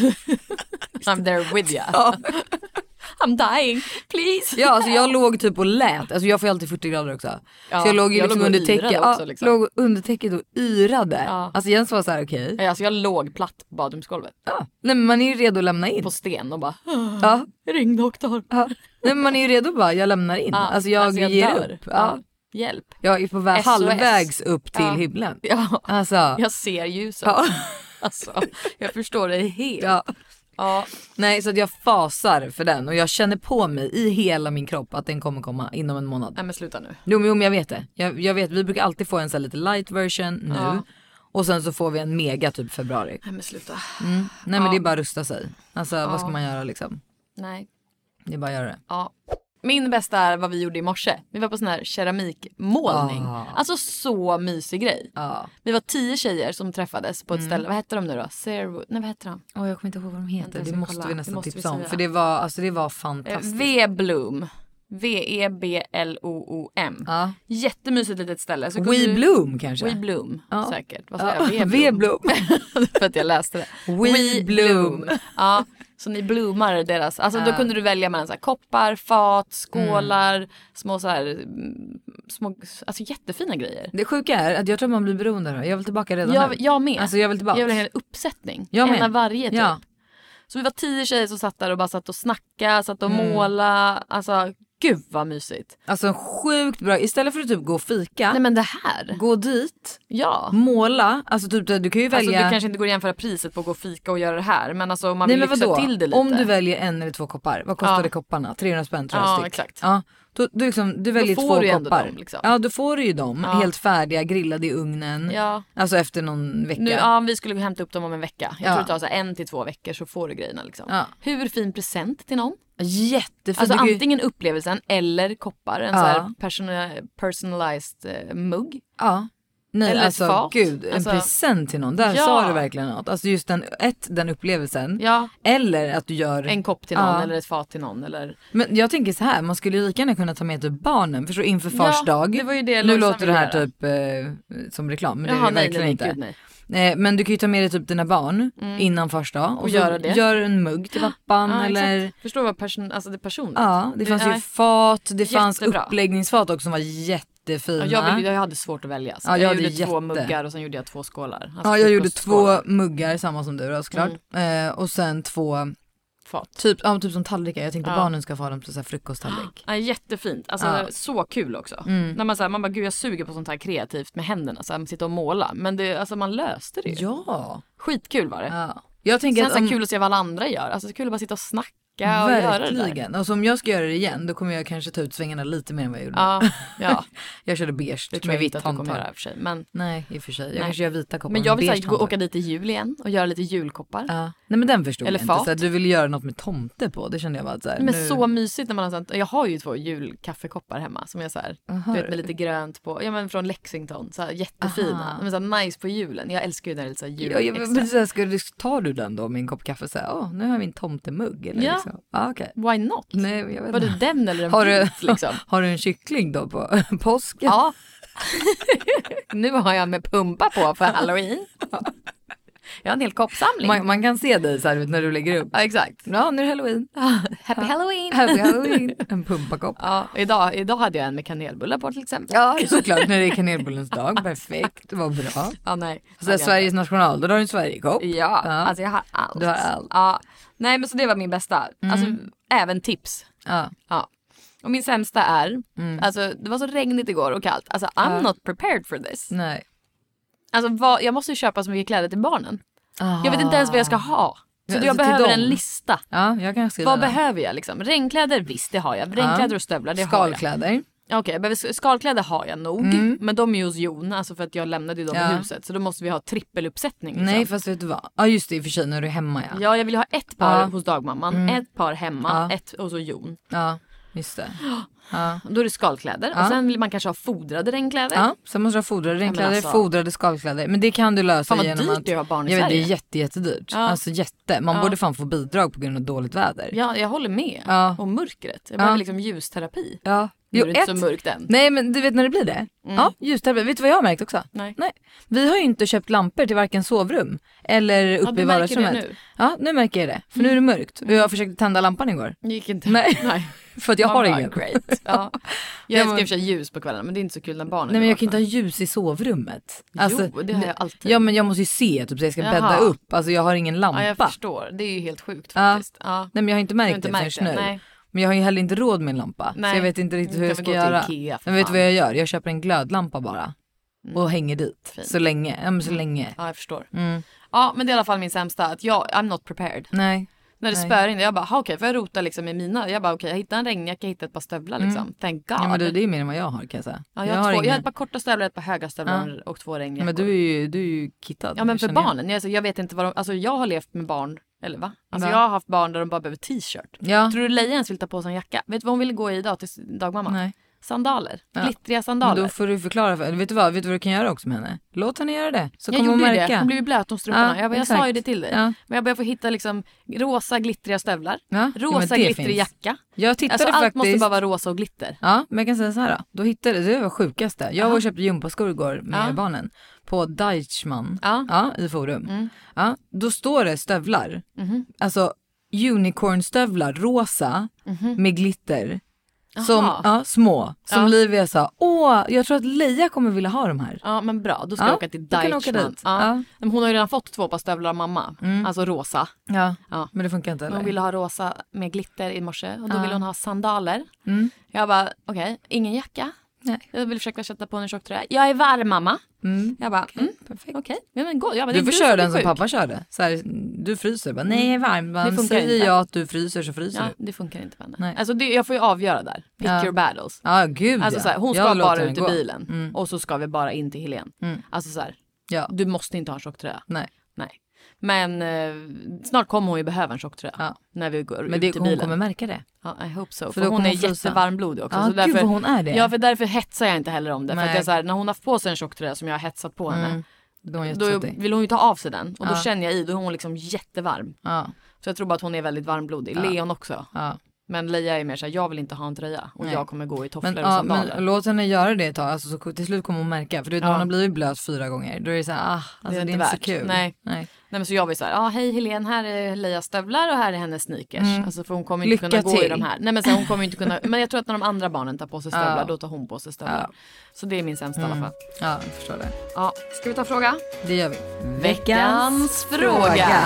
I'm there with you. Ja. I'm dying, please. Ja, alltså jag låg typ och lät. Alltså jag får ju alltid fyrtio grader också. Ja, så jag låg ju liksom under täcket. Ja, liksom. Låg under täcket och yrade. Ja. Alltså Jens var så här okej. Okay. Ja, alltså jag låg platt på badrumsgolvet. Ja. Nej men man är ju redo att lämna in. På sten och bara. Ja. Ring doktor. Ja. Nej men man är ju redo att bara, jag lämnar in. Ja. Alltså jag, alltså jag ger dör. upp. Ja. Ja. Hjälp. Jag är på väg halvvägs upp till ja. himlen. Ja. Alltså. Jag ser ljuset. Ja. Alltså, jag förstår det helt. Ja. Ja, nej så att jag fasar för den och jag känner på mig i hela min kropp att den kommer komma inom en månad. Nej men sluta nu. Jo men jag vet det. Jag, jag vet, vi brukar alltid få en så här lite light version nu ja. och sen så får vi en mega typ februari. Nej men sluta. Mm. Nej men ja. det är bara att rusta sig. Alltså ja. vad ska man göra liksom? Nej. Det är bara att göra det. Ja. Min bästa är vad vi gjorde i morse. Vi var på sån här keramikmålning. Ah. Alltså så mysig grej. Ah. Vi var tio tjejer som träffades på ett mm. ställe. Vad heter de nu då? Zero... Nej, vad heter de? Oh, jag kommer inte ihåg vad de heter. Det måste kolla. vi nästan måste tipsa vi om. För det var, alltså, det var fantastiskt. V-Bloom. V E B L O O M. Ja. Jättemysigt litet ställe. Så We du... Bloom kanske? We Bloom, ja. Säkert. Vad sa ja. jag? V-Bloom. För att jag läste det. We, We Bloom. Bloom. Ja, så ni blommar deras. Alltså ja. Då kunde du välja mellan så här, koppar, fat, skålar, mm. små så här, små, alltså jättefina grejer. Det sjuka är att jag tror man blir beroende av. Jag vill tillbaka redan jag, nu. Jag med. Alltså jag vill tillbaka. Jag vill ha en uppsättning. Jag med. En av varje typ. Ja. Så vi var tio tjejer som satt där och bara satt och snackade, satt och mm. måla, alltså gud vad mysigt. Alltså sjukt bra, istället för att typ gå och fika. Nej men det här. Gå dit. Ja. Måla, alltså typ du kan ju välja. Alltså du kanske inte går att jämföra priset på att gå och fika och göra det här. Men alltså man vill Nej, men lyxa vadå? till det lite. Om du väljer en eller två koppar, vad kostar ja. det kopparna? trehundra spänn tror jag ja, styck. Exakt. Ja, du, du, liksom, du väljer då två får du koppar. Dem, liksom. Ja, då får du ju dem. Ja. Helt färdiga, grillade i ugnen. Ja. Alltså efter någon vecka. Nu, ja, vi skulle hämta upp dem om en vecka. Jag ja. tror det tar så en till två veckor så får du grejerna liksom. Ja. Hur fin present till någon? Jättefint. Alltså du... antingen upplevelsen eller koppar. En ja. så här person- personalized uh, mugg. Ja. Nej, eller alltså fat. gud, en alltså, present till någon. Där ja. sa du verkligen något. Alltså just den, ett, den upplevelsen. Ja. Eller att du gör... En kopp till någon ja. eller ett fat till någon. Eller... Men jag tänker så här, man skulle ju lika gärna kunna ta med typ barnen. Förstår inför fars ja, dag. Det var ju det nu låter det här göra. typ eh, som reklam. Men Jaha, det är nej, verkligen nej, inte. Gud, nej. Eh, men du kan ju ta med dig typ dina barn mm. innan första dag. Och, och så göra det. Gör en mugg till pappan. Ja, eller... exakt. Förstår vad person, alltså det personligt. Ja, det fanns det, ju fat. Det jättebra. fanns uppläggningsfat också som var jättefina. Ja, jag, vill, jag hade svårt att välja. Så ja, jag, jag gjorde gjorde jätte... två muggar och sen gjorde jag två skålar. Alltså ja, jag gjorde två muggar, samma som du då såklart. Mm. Eh, och sen två... Fat. Typ, ja, typ som tallrikar. Jag tänkte ja. barnen ska få dem till så här frukosttallrik. Ja, jättefint. Alltså ja. så kul också. Mm. När man säger man bara gud jag suger på sånt här kreativt med händerna så här, man sitter och måla. Men det alltså man löste det ju. Ja. Skitkul var det. Ja. Jag tänker sen att så om... kul att se vad alla andra gör. Alltså det är kul att bara sitta och snacka och verkligen. göra det där. Och så om jag ska göra det igen då kommer jag kanske ta ut svängarna lite mer än vad jag gjorde. Ja, ja. Jag körde beige det tror jag inte att du kommer göra i och för sig. Men... Nej, i och för sig. Jag Nej. kanske gör vita koppar. Men jag vill säga, gå, åka dit i jul igen och göra lite julkoppar. Ja. Nej men den förstod eller jag fat. inte. Så här, du vill göra något med tomte på. Det kände jag bara så här, men nu... så mysigt när man har sånt. Jag har ju två julkaffekoppar hemma som är så här, du vet med lite grönt på. Ja men från Lexington. Så här, jättefina. De är så här, nice på julen. Jag älskar ju när det är så här jul. Ja, ja, men så här, ska du, tar du den då med en kopp kaffe och säger åh nu har jag min tomtemugg. Eller ja. Liksom. Ah, okay. Why not? Nej, jag vet var det den eller en har du, bit, liksom? Har du en kyckling då på påsken? Ja. Nu har jag med pumpa på för Halloween. Jag har en hel koppsamling. Man, man kan se dig så här när du lägger upp. Ja, exakt. Ja, nu är det Halloween. Happy Halloween. Happy Halloween. En pumpakopp. Ja, idag, idag hade jag en med kanelbullar på till exempel. Ja, såklart när det är kanelbullens dag. Perfekt, det var bra. Ja, nej. Så Sveriges national, då har du en Sverigekopp. Ja, ja, alltså jag har allt. Du har allt. Ja. Nej, men så det var min bästa. Mm. Alltså även tips. Ja. Ja. Och min sämsta är, mm. alltså det var så regnigt igår och kallt. Alltså I'm ja. not prepared for this. Nej. Alltså vad, jag måste ju köpa så mycket kläder till barnen. Aha. Jag vet inte ens vad jag ska ha. Så alltså, jag behöver en lista. Ja, jag kan skriva Vad den. behöver jag liksom? Regnkläder, visst det har jag. Regnkläder ja. och stövlar, det Skalkläder. har jag. Okej, okay, jag behöver, skalkläder har jag nog. Mm. Men de är ju hos Jon, alltså för att jag lämnade ju dem ja. i huset. Så då måste vi ha trippeluppsättning. Liksom. Nej, fast vet du vad? Ja, just det, i och för sig när du är hemma, ja. Ja, jag vill ha ett par ja. hos dagmamman, mm. ett par hemma, ja. ett och så Jon. Ja, just det. Ja. Då är det skalkläder. Ja. Och sen vill man kanske ha fodrade regnkläder. Ja, sen måste du ha fodrade regnkläder, alltså... fodrade skalkläder. Men det kan du lösa fan, genom dyrt att... det är att ha barn i jag vet, Sverige. det är jätte, jättedyrt. Ja. Alltså jätte. Man ja. borde fan få bidrag på grund av dåligt väder. Ja, jag håller med. Ja. Och mörkret. Jag behöver ja. liksom ljusterapi. Ja. Nu Jo, är det inte ett... så mörkt än. Nej, men du vet när det blir det? Mm. Ja, ljusterapi. Vet du vad jag har märkt också? Nej. Nej. Vi har ju inte köpt lampor till varken sovrum eller uppe ja, i vardagsrummet. Nu. Ja, nu märker jag det. För mm. nu är det mörkt. Och jag försökte tända lampan igår. Det gick inte. Nej. Nej. För att jag har ingen. Great. Ja. Jag älskar i och för sig ljus på kvällen, men det är inte så kul när barnen. Nej, men jag kan inte ha ljus i sovrummet. Alltså, jo, det har jag alltid. Ja, men jag måste ju se typ så jag ska Jaha. bädda upp. Alltså jag har ingen lampa. Ja, jag förstår. Det är ju helt sjukt faktiskt. Ja. Ja. Nej, men jag har inte märkt inte det märkt förrän det. nu. Nej. Men jag har ju heller inte råd med en lampa. Nej. Så jag vet inte riktigt hur jag ska gå göra. till Ikea, men vet du vad jag gör? Jag köper en glödlampa bara. Mm. Och hänger dit. Fint. Så länge. Ja, men så länge. Ja, jag förstår. Mm. Ja, men det är i alla fall min sämsta. Att jag, I'm not prepared. Nej. När det spör in, jag bara, okej, okay, får jag rota liksom i mina? Jag bara, okej, okay, jag hittar en regnjacka, jag hittar ett par stövlar liksom. Mm. Thank God. Ja, men du, det är mer än vad jag har, kan jag säga. Ja, jag, jag, har två, ingen... jag har ett par korta stövlar, ett par höga stövlar ja. och två regnjackor. Ja, men du är ju, du är ju kittad. Ja, men för barnen. Jag, jag vet inte vad de, alltså jag har levt med barn Eller va? Alltså va? jag har haft barn där de bara behöver t-shirt. Ja. Tror du Leia ens vill ta på sig en jacka? Vet du vad hon ville gå i idag till dagmamma? Nej. Sandaler. Ja. Glittriga sandaler. Men då får du förklara för vet du vad, vet du vad du kan göra också med henne? Låt henne göra det. Så jag kommer hon gjorde märka. Det. Hon blev ju blöt om strumporna. Ja, jag, bara, jag sa ju det till dig. Ja. Men jag börjar få hitta liksom rosa glittriga stövlar. Ja. Rosa ja, glittrig jacka. Jag tittade alltså, faktiskt. Allt måste bara vara rosa och glitter. Ja, men jag kan säga så här då. Då hittade det var sjukaste. Jag var och köpte gympaskor igår med ja. barnen på Deichmann. Ja. Ja, i Forum. Mm. Ja, då står det stövlar. Mm-hmm. Alltså unicornstövlar, rosa Mm-hmm. med glitter. Aha. Som, ja, små. Som Ja. Livia sa, åh, jag tror att Leia kommer vilja ha de här. Ja, men bra. Då ska Ja, jag åka till då kan du åka Deichmann. dit. Ja. Ja. Men hon har ju redan fått två par stövlar av mamma. Mm. Alltså rosa. Ja, Ja. men det funkar inte Men heller. hon ville ha rosa med glitter i morse. Och då Ja. ville hon ha sandaler. Mm. Jag bara, okej, okay, ingen jacka. Nej. Jag vill försöka sätta på en tjocktröja. Jag är varm, mamma. Mm. Jag bara, mm, Perfekt. okej. Okay. Men gå. Jag bara, Du det får är köra som är den som sjuk. pappa körde. Så här, du fryser. Bara, nej, jag är varm. Man funkar säger inte. jag att du fryser så fryser Ja, du. det funkar inte för henne. Nej. Alltså det, jag får ju avgöra där. Pick Ja. your battles. Ja, gud Alltså ja. så här, hon Jag ska låter bara den ut i gå. bilen. Mm. Och så ska vi bara in till Helen. Mm. Alltså så här, Ja. du måste inte ha en tjocktröja. Nej. Nej. Men eh, snart kommer hon ju behöva en tjocktröja. Ja. När vi går Men ut det, i hon bilen. kommer märka det. Ja, I hope so. För, För då hon kommer är hon frysa. jättevarmblodig också. Ja, så gud därför, vad hon är det. Ja, för därför hetsar jag inte heller om det. För Nej. att jag, så här, när hon har på sig en tjocktröja som jag har hetsat på henne. Mm. Då är hon Då jättesvettig. vill hon ju ta av sig den. Och då Ja. känner jag i, då är hon liksom jättevarm. Ja. Så jag tror bara att hon är väldigt varmblodig. Ja. Leon också. Ja. Men Leia är mer så här, jag vill inte ha en tröja. Och Nej. jag kommer gå i tofflor Men, och ja, sandaler. men låt henne göra det ett tag. Alltså, så till slut kommer hon märka. För du vet, när Ja. hon har blivit blöt fyra gånger. Då är det så här, ah, alltså, det är, inte inte så värt. kul. Nej. Nej. Nej men så jag var ju så här, ja ah, hej Helene, här är Leias stövlar och här är hennes sneakers. Mm. Alltså för hon kommer inte Lycka kunna gå i till. de här. Nej men så här, hon kommer inte kunna, men jag tror att när de andra barnen tar på sig stövlar, Ja. då tar hon på sig stövlar. Ja. Så det är min sämsta Mm. i alla fall. Ja, jag förstår det. Ja, ska vi ta fråga? Det gör vi. Veckans fråga.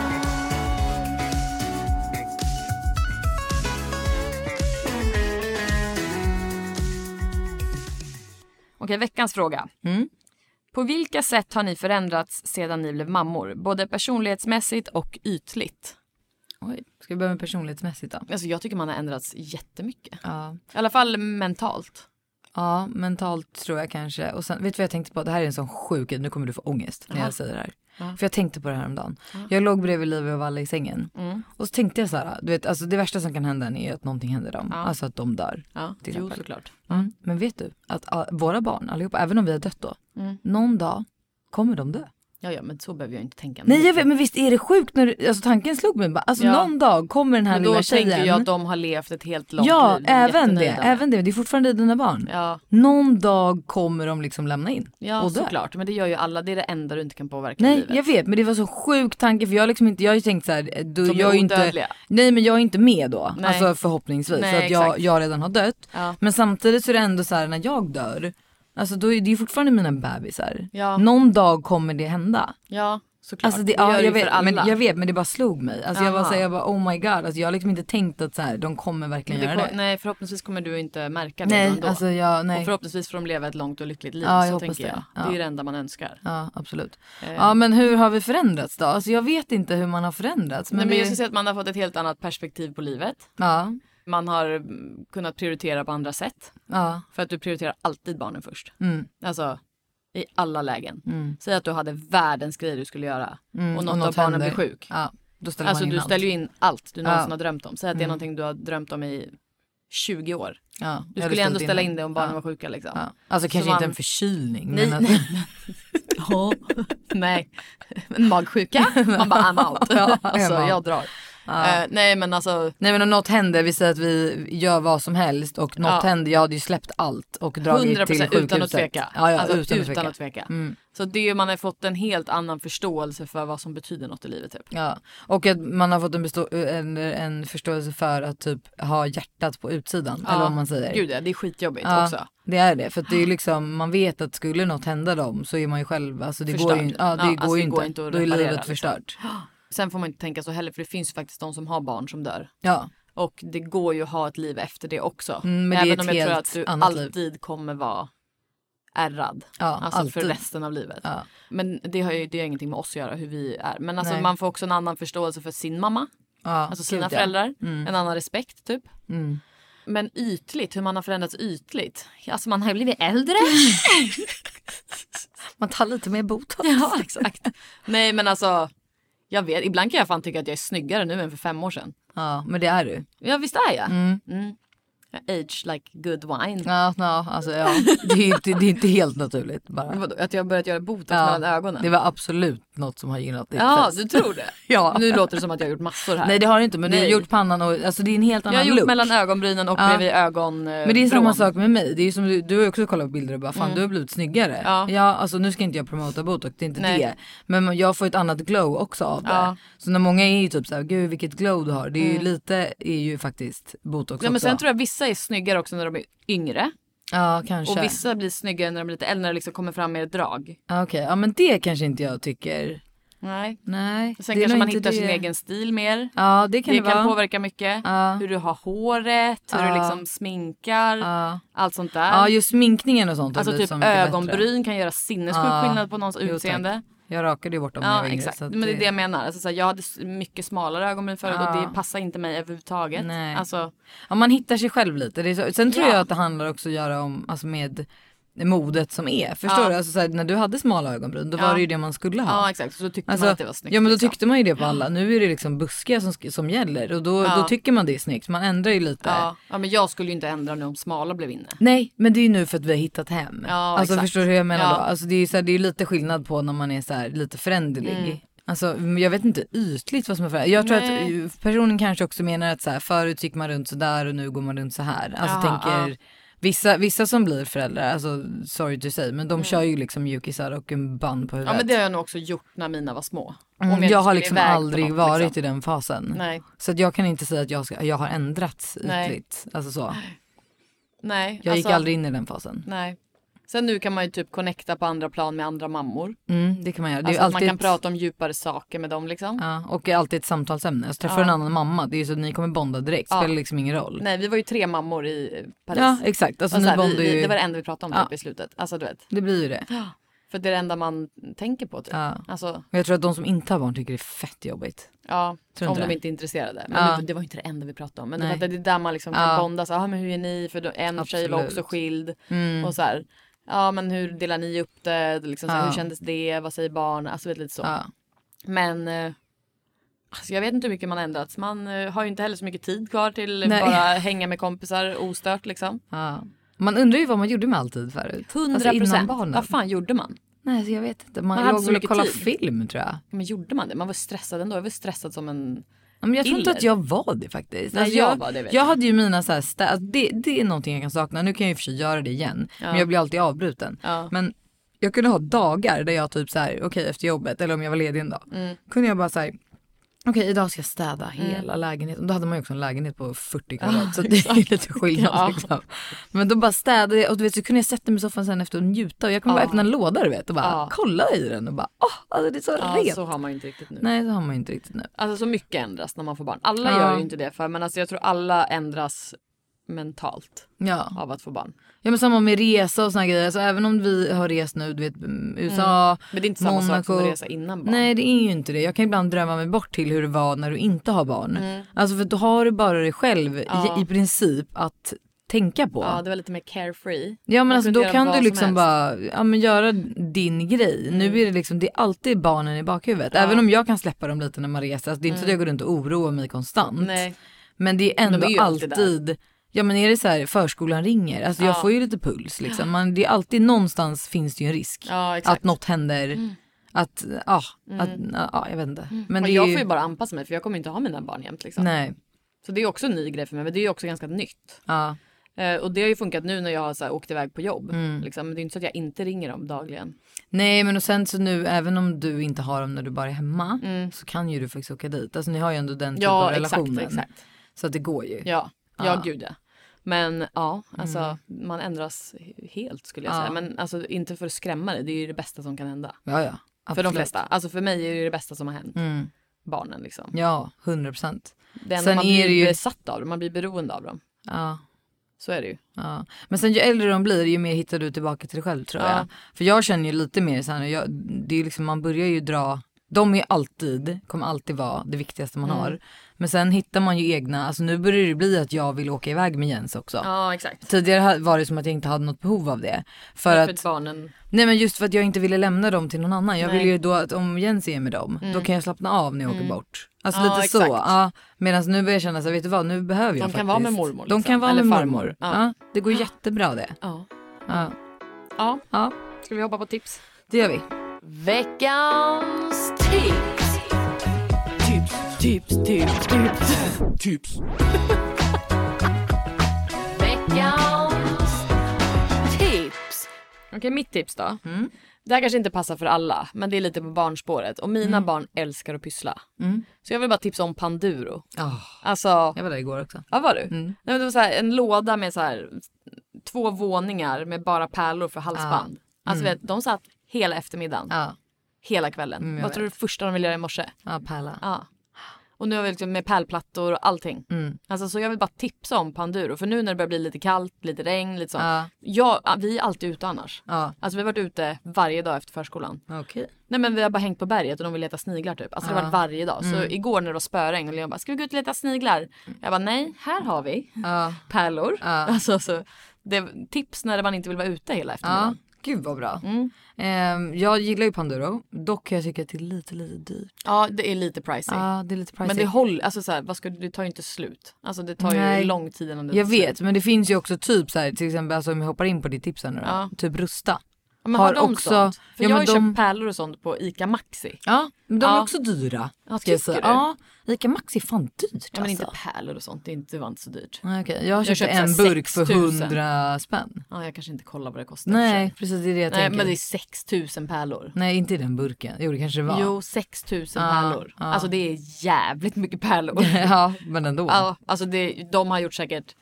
Okej, veckans fråga. Mm. På vilka sätt har ni förändrats sedan ni blev mammor? Både personlighetsmässigt och ytligt. Oj, ska vi börja med personlighetsmässigt då? Alltså jag tycker man har ändrats jättemycket. Ja. I alla fall mentalt. Ja, mentalt tror jag kanske. Och sen, vet du vad jag tänkte på? Det här är en sån sjuk, nu kommer du få ångest när Aha. jag säger det här. Ja. För jag tänkte på det här om dagen. Ja. Jag låg bredvid Livia och Valle i sängen. Mm. Och så tänkte jag så här, du vet, alltså det värsta som kan hända är att någonting händer dem. Ja. Alltså att de dör. Ja, Till jo exempel. såklart. Mm. Men vet du, att uh, våra barn allihopa, även om vi har dött då, Mm. någon dag kommer de dö. Ja, ja, men så behöver jag inte tänka. Nej jag vet, men visst är det sjukt när du, alltså tanken slog mig bara, alltså Ja. någon dag kommer den här Men då lilla tjejen. tänker jag att de har levt ett helt långt Ja, liv. De är även det, jättenöjda. även det, det är fortfarande dina barn. Ja, Någon dag kommer de liksom lämna in ja och dö. såklart. Men det gör ju alla. Det är det enda du inte kan påverka i Nej, livet. jag vet, men det var så sjuk tanke för jag har liksom inte, jag har ju tänkt så här, då, Som jag är är ju inte, odödliga. nej men jag är inte med då, Nej. alltså förhoppningsvis, Nej, för att jag, exakt. jag redan har dött. Ja. Men samtidigt så är det ändå så här när jag dör, alltså då är det ju fortfarande mina bebisar. Ja. Någon dag kommer det hända. Ja, såklart. Alltså det, det gör ja, ju jag, för vet, alla. men, jag vet, men det bara slog mig. Alltså jag var Aha. så här, jag bara oh my god, alltså jag har liksom inte tänkt att så här, de kommer verkligen Men det göra kom, det. nej, förhoppningsvis kommer du inte märka det Nej, ändå. alltså jag, Och nej. förhoppningsvis får de leva ett långt och lyckligt liv. Ja, jag så hoppas tänker det. jag. Ja. Det är ju det enda man önskar. Ja, absolut. Eh. Ja, men hur har vi förändrats då? Alltså jag vet inte hur man har förändrats. Men, Nej, men det, jag skulle säga att man har fått ett helt annat perspektiv på livet. ja, Man har mm, kunnat prioritera på andra sätt. ja, För att du prioriterar alltid barnen först. mm, Alltså i alla lägen. mm. Säg att du hade världens grej du skulle göra. Mm, och och något något av barnen händer. blir sjuk. Ja, då ställer Alltså man in du allt. ställer ju in allt du någonsin Ja. har drömt om. Säg att det är Mm. någonting du har drömt om i tjugo år. Ja, Du jag hade skulle ändå ställt ställa in in det om barnen Ja. var sjuka liksom. Ja. Alltså kanske man- inte en förkylning. Nej, men att, nej. Ja. Nej, en magsjuka. Man bara I'm out. Ja, Alltså I'm out. jag drar. Ja. Eh, nej men alltså Nej men om något händer, vi säger att vi gör vad som helst och något Ja. händer, jag hade ju släppt allt och dragit hundra till procent sjukhuset. utan att tveka. Ja, ja, alltså, utan, utan, att tveka. att tveka. Mm. Så det man har fått en helt annan förståelse för vad som betyder något i livet typ. Ja, och att man har fått en, bestå- en, en förståelse för att typ ha hjärtat på utsidan, Ja. eller vad man säger. Gud ja, det är skitjobbigt Ja, också. det är det, för att det är liksom, man vet att skulle något hända dem så är man ju själv, alltså det Förstörd. går ju, ja, det Ja, går alltså, ju det går inte, inte att då är reparera, livet liksom. förstört. Sen får man inte tänka så heller för det finns ju faktiskt de som har barn som dör. Ja, Och det går ju att ha ett liv efter det också. Mm, men det är Även ett om jag tror helt att du annat liv. alltid kommer vara ärrad. ja Alltså alltid. för resten av livet. Ja. Men det har ju det har ingenting med oss att göra hur vi är. Men alltså Nej. man får också en annan förståelse för sin mamma. Ja, Alltså sina gud, ja. föräldrar. Mm. En annan respekt typ. Mm. Men ytligt, hur man har förändrats ytligt. Alltså man har ju blivit äldre. Man tar lite mer botox. Ja, exakt. Nej men alltså Jag vet, ibland kan jag fan tycka att jag är snyggare nu än för fem år sedan. Ja, men det är du. Ja, visst är jag. Mm. Mm. Age like good wine. Ja, ja, alltså, ja. Det, är inte, det är inte helt naturligt bara. Att jag har börjat göra botox ja, mellan ögonen. Det var absolut något som har gynnat ditt Ja, fest. du tror det? Ja. Nu låter det som att jag har gjort massor här. Nej, det har du inte, men Nej. du har gjort pannan och alltså det är en helt annan look. Jag har gjort look. mellan ögonbrynen och ja. bredvid ögon. Eh, men det är samma brån. sak med mig. Det är som du, du har ju också kollat på bilder och bara fan mm. du har blivit snyggare. Ja. ja, alltså nu ska inte jag promota botox, det är inte Nej. det. Men jag får ett annat glow också av det. Ja. Så när många är ju typ såhär, gud vilket glow du har. Det är ju mm. lite, är ju faktiskt botox också. Ja, men sen tror jag vissa är snyggare också när de är yngre. Ja, kanske. Och vissa blir snyggare när de blir lite äldre, när det liksom kommer fram mer drag. Okej, okay. Ja men det kanske inte jag tycker. Nej. Nej. Sen kanske man hittar det. sin egen stil mer. Ja, det kan det det kan vara. påverka mycket. Ja. Hur du har håret, hur ja. du liksom sminkar, ja. allt sånt där. Ja, just sminkningen och sånt. Alltså typ ögonbryn bättre. Kan göra sinnessjuk ja. skillnad på någons jo, utseende. Tack. Jag rakade ju bort dem ja, när jag var yngre. Exakt. Så men det är det jag menar. Alltså, så här, jag hade mycket smalare ögonbryn förut ja. och det passar inte mig överhuvudtaget. Nej. Alltså... Ja, man hittar sig själv lite. Det är så... Sen tror ja. jag att det handlar också att göra om alltså med modet som är. Förstår ja. du? Alltså, så här, när du hade smala ögonbryn då ja. var det ju det man skulle ha. Ja, exakt. Så då tyckte alltså, man att det var snyggt. Ja, men då liksom. tyckte man ju det på alla. Nu är det liksom buskiga som, som gäller. Och då, ja. då tycker man det är snyggt. Man ändrar ju lite. Ja. ja, men jag skulle ju inte ändra nu om smala blev inne. Nej, men det är ju nu för att vi har hittat hem. Ja, alltså exakt. förstår du hur jag menar ja. då? Alltså det är ju så här, det är lite skillnad på när man är så här lite föränderlig. Mm. Alltså jag vet inte ytligt vad som är föränderligt. Jag tror Nej. att personen kanske också menar att så här, förut gick man runt så där och nu går man runt så här. Alltså ja, tänker... Ja. Vissa, vissa som blir föräldrar, alltså sorry to say, men de mm. kör ju liksom mjukisar och en band på huvudet. Ja, men det har jag nog också gjort när mina var små. Mm, jag, jag har liksom aldrig något, varit liksom. i den fasen. Nej. Så att jag kan inte säga att jag, ska, jag har ändrats ytligt. Alltså så. Nej. Jag alltså, gick aldrig in i den fasen. Nej. Sen nu kan man ju typ connecta på andra plan med andra mammor. Mm, det kan man göra. Det är alltså alltid man kan ett... prata om djupare saker med dem liksom. Ja, och är alltid ett samtalsämne. Jag träffar ja. en annan mamma. Det är ju så att ni kommer bonda direkt. Ja. Spelar liksom ingen roll. Nej, vi var ju tre mammor i Paris. Ja, exakt. Alltså, ni här, vi, ju... Det var det enda vi pratade om ja. typ i slutet. Alltså du vet. Det blir ju det. Ja. För det är det enda man tänker på typ. Ja. Alltså... Jag tror att de som inte har barn tycker det är fett jobbigt. Ja, tror om inte de det? inte är intresserade. Men ja. det, det var inte det enda vi pratade om. Men Nej. det, det är där man liksom ja. kan bonda. Så, ah, men hur är ni? För en Absolut. tjej var också skild. Mm. Och så här. Ja, men hur delar ni upp det? Liksom, så, ja. hur kändes det? Vad säger barn? Alltså vet lite så. Ja. Men eh, alltså, jag vet inte hur mycket man ändrats. Man eh, har ju inte heller så mycket tid kvar till Nej. bara hänga med kompisar ostört liksom. Ja. Man undrar ju vad man gjorde med alltid förut. hundra procent. Alltså innan barnen. Vad fan gjorde man? Nej, så jag vet inte. Man, Man hade låg så väl och mycket kollade tid. film tror jag. Men gjorde man det? Man var stressad ändå. Jag var stressad som en... Men jag tror inte Iller. att jag var det faktiskt. Nej, alltså jag jag, var det, vet jag jag. hade ju mina så här stä- alltså det, det är någonting jag kan sakna. Nu kan jag ju för sig göra det igen. Ja. Men jag blir alltid avbruten. Ja. Men jag kunde ha dagar där jag typ så här, okej okay, efter jobbet eller om jag var ledig en dag. Mm. Kunde jag bara så här, okej okay, idag ska jag städa hela Mm. lägenheten. Då hade man ju också en lägenhet på fyrtio kvadrat. Ja, så det är lite skillnad ja. liksom. Men då bara städade jag och du vet så kunde jag sätta mig i soffan sen efter och njuta. Och jag kunde Ja. bara öppna en låda du vet och bara Ja. kolla i den och bara åh, alltså det är så Ja, rent. så har man ju inte riktigt nu. Nej, så har man ju inte riktigt nu. Alltså så mycket ändras när man får barn. Alla Ja. gör ju inte det för, men alltså jag tror alla ändras mentalt Ja. av att få barn. Ja men samma med resa och såna grejer. Alltså även om vi har rest nu, du vet U S A, Mm. Men det är inte samma Monaco. sak som att resa innan barn. Nej det är ju inte det. Jag kan ibland drömma mig bort till hur det var när du inte har barn. Mm. Alltså för då har du bara dig själv Ja. i, i princip att tänka på. Ja, det var lite mer carefree. Ja men Man alltså kunde då göra kan vad du som liksom helst. bara ja, men göra din grej. Mm. Nu är det liksom, det är alltid barnen i bakhuvudet. Ja. Även om jag kan släppa dem lite när man reser. Alltså, det är inte så Mm. att jag går runt och oroar mig konstant. Nej. Men det är ändå De är ju alltid alltid, ja men är det så här förskolan ringer, alltså Ja. jag får ju lite puls liksom. Man, det är alltid någonstans finns det ju en risk. Ja, exakt. Att något händer. Mm. Att, ja, Mm. att, ja jag vet inte. Men Men och det är jag ju, får ju bara anpassa mig för jag kommer inte ha mina barn jämt liksom. nej, Så det är också en ny grej för mig, men det är ju också ganska nytt. ja. Eh, och det har ju funkat nu när jag har så här, åkt iväg på jobb. Mm. Liksom. Men det är inte så att jag inte ringer dem dagligen. Nej men och sen så nu, även om du inte har dem när du bara är hemma, Mm. så kan ju du faktiskt åka dit. Alltså ni har ju ändå den typen Ja, av relationen. exakt, exakt. Så att det går ju. Ja, ja, Ja. gud ja. Men ja, alltså man ändras helt skulle jag Ja. säga. Men alltså inte för att skrämma dig, det är ju det bästa som kan hända. Ja, ja. För de Absolut. flesta. Alltså för mig är det det bästa som har hänt. Mm. Barnen liksom. Ja, hundra procent. Det enda Sen man är blir det ju- besatt av dem, man blir beroende av dem. Ja. Så är det ju. Ja. Men sen ju äldre de blir ju mer hittar du tillbaka till dig själv tror Ja. jag. För jag känner ju lite mer så här, jag, det är liksom, man börjar ju dra De är alltid, kommer alltid vara det viktigaste man mm. har. Men sen hittar man ju egna, alltså nu börjar det bli att jag vill åka iväg med Jens också. Ja, exakt. Tidigare var det som att jag inte hade något behov av det. För, för att, att barnen... nej men just för att jag inte ville lämna dem till någon annan. Jag vill ju då att om Jens är med dem, mm. då kan jag slappna av när jag mm. åker bort. Alltså ja, lite exakt. så. Ja, medan nu börjar jag känna så här, vet du vad, nu behöver jag de faktiskt. De kan vara med mormor. Liksom. De kan vara eller med farmor. mormor. Ja. Ja, det går jättebra det. Ja. Ja. Ja. Ja. Ska vi hoppa på tips? Det gör vi. Veckans tips. Tips, tips, tips, tips. Tips. Veckans tips. Okej, okay, mitt tips då. Mm. Det här kanske inte passar för alla, men det är lite på barnspåret. Och mina mm. barn älskar att pyssla. Mm. Så jag vill bara tipsa om Panduro. Oh. Alltså, jag var där igår också. Ja, var du? Mm. Nej, men det var så här, en låda med så här, två våningar med bara pärlor för halsband. Ah. Alltså mm. vet, de satt hela eftermiddagen. Ah. Hela kvällen. Mm, Vad vet. tror du det första de ville göra i morse? Ja, pärla. Ja. Och nu har vi liksom med pärlplattor och allting. Mm. Alltså, så jag vill bara tipsa om Panduro. För nu när det börjar bli lite kallt, lite regn, lite sånt. Ja. Ja, vi är alltid ute annars. Ja. Alltså vi har varit ute varje dag efter förskolan. Okej. Nej men vi har bara hängt på berget och de vill leta sniglar typ. Alltså Ja. det har varit varje dag. Så Mm. igår när det var spöregn och Leon bara, ska vi gå ut och leta sniglar? Jag bara, nej, här har vi Ja. pärlor. Ja. Alltså så, det är tips när man inte vill vara ute hela eftermiddagen. Ja. Gud vad bra. Mm. Um, jag gillar ju Panduro. Dock kan jag tycka att det är lite, lite dyrt. Ja, det är lite pricey. Ja, det är lite pricey. Men det håller, alltså så här, vad ska du, det tar ju inte slut. Alltså det tar Nej. ju lång tid innan det Jag tar vet, slut. men det finns ju också typ så här, till exempel alltså, om jag hoppar in på ditt tips här nu då, Ja. typ Rusta. Ja, men har, har de också- sånt? För ja, jag har men ju de- köpt pärlor och sånt på Ica Maxi. Ja, men de är Ja. också dyra. Ja, Ska jag tycker säga. du? Ja, Ica Maxi är fan dyrt Ja, men alltså. inte pärlor och sånt, det, är inte, det var inte så dyrt. Nej, okej. Jag har Jag köpt köpte en så här burk för sex tusen. hundra spänn. Ja, jag kanske inte kollar vad det kostar. Nej, precis, det är det jag Nej, tänker. men det är sex tusen pärlor. Nej, inte i den burken. Jo, det kanske det var. Jo, sex tusen Ja, pärlor. ja. Alltså det är jävligt mycket pärlor. Ja, men ändå. Ja, alltså det, de har gjort säkert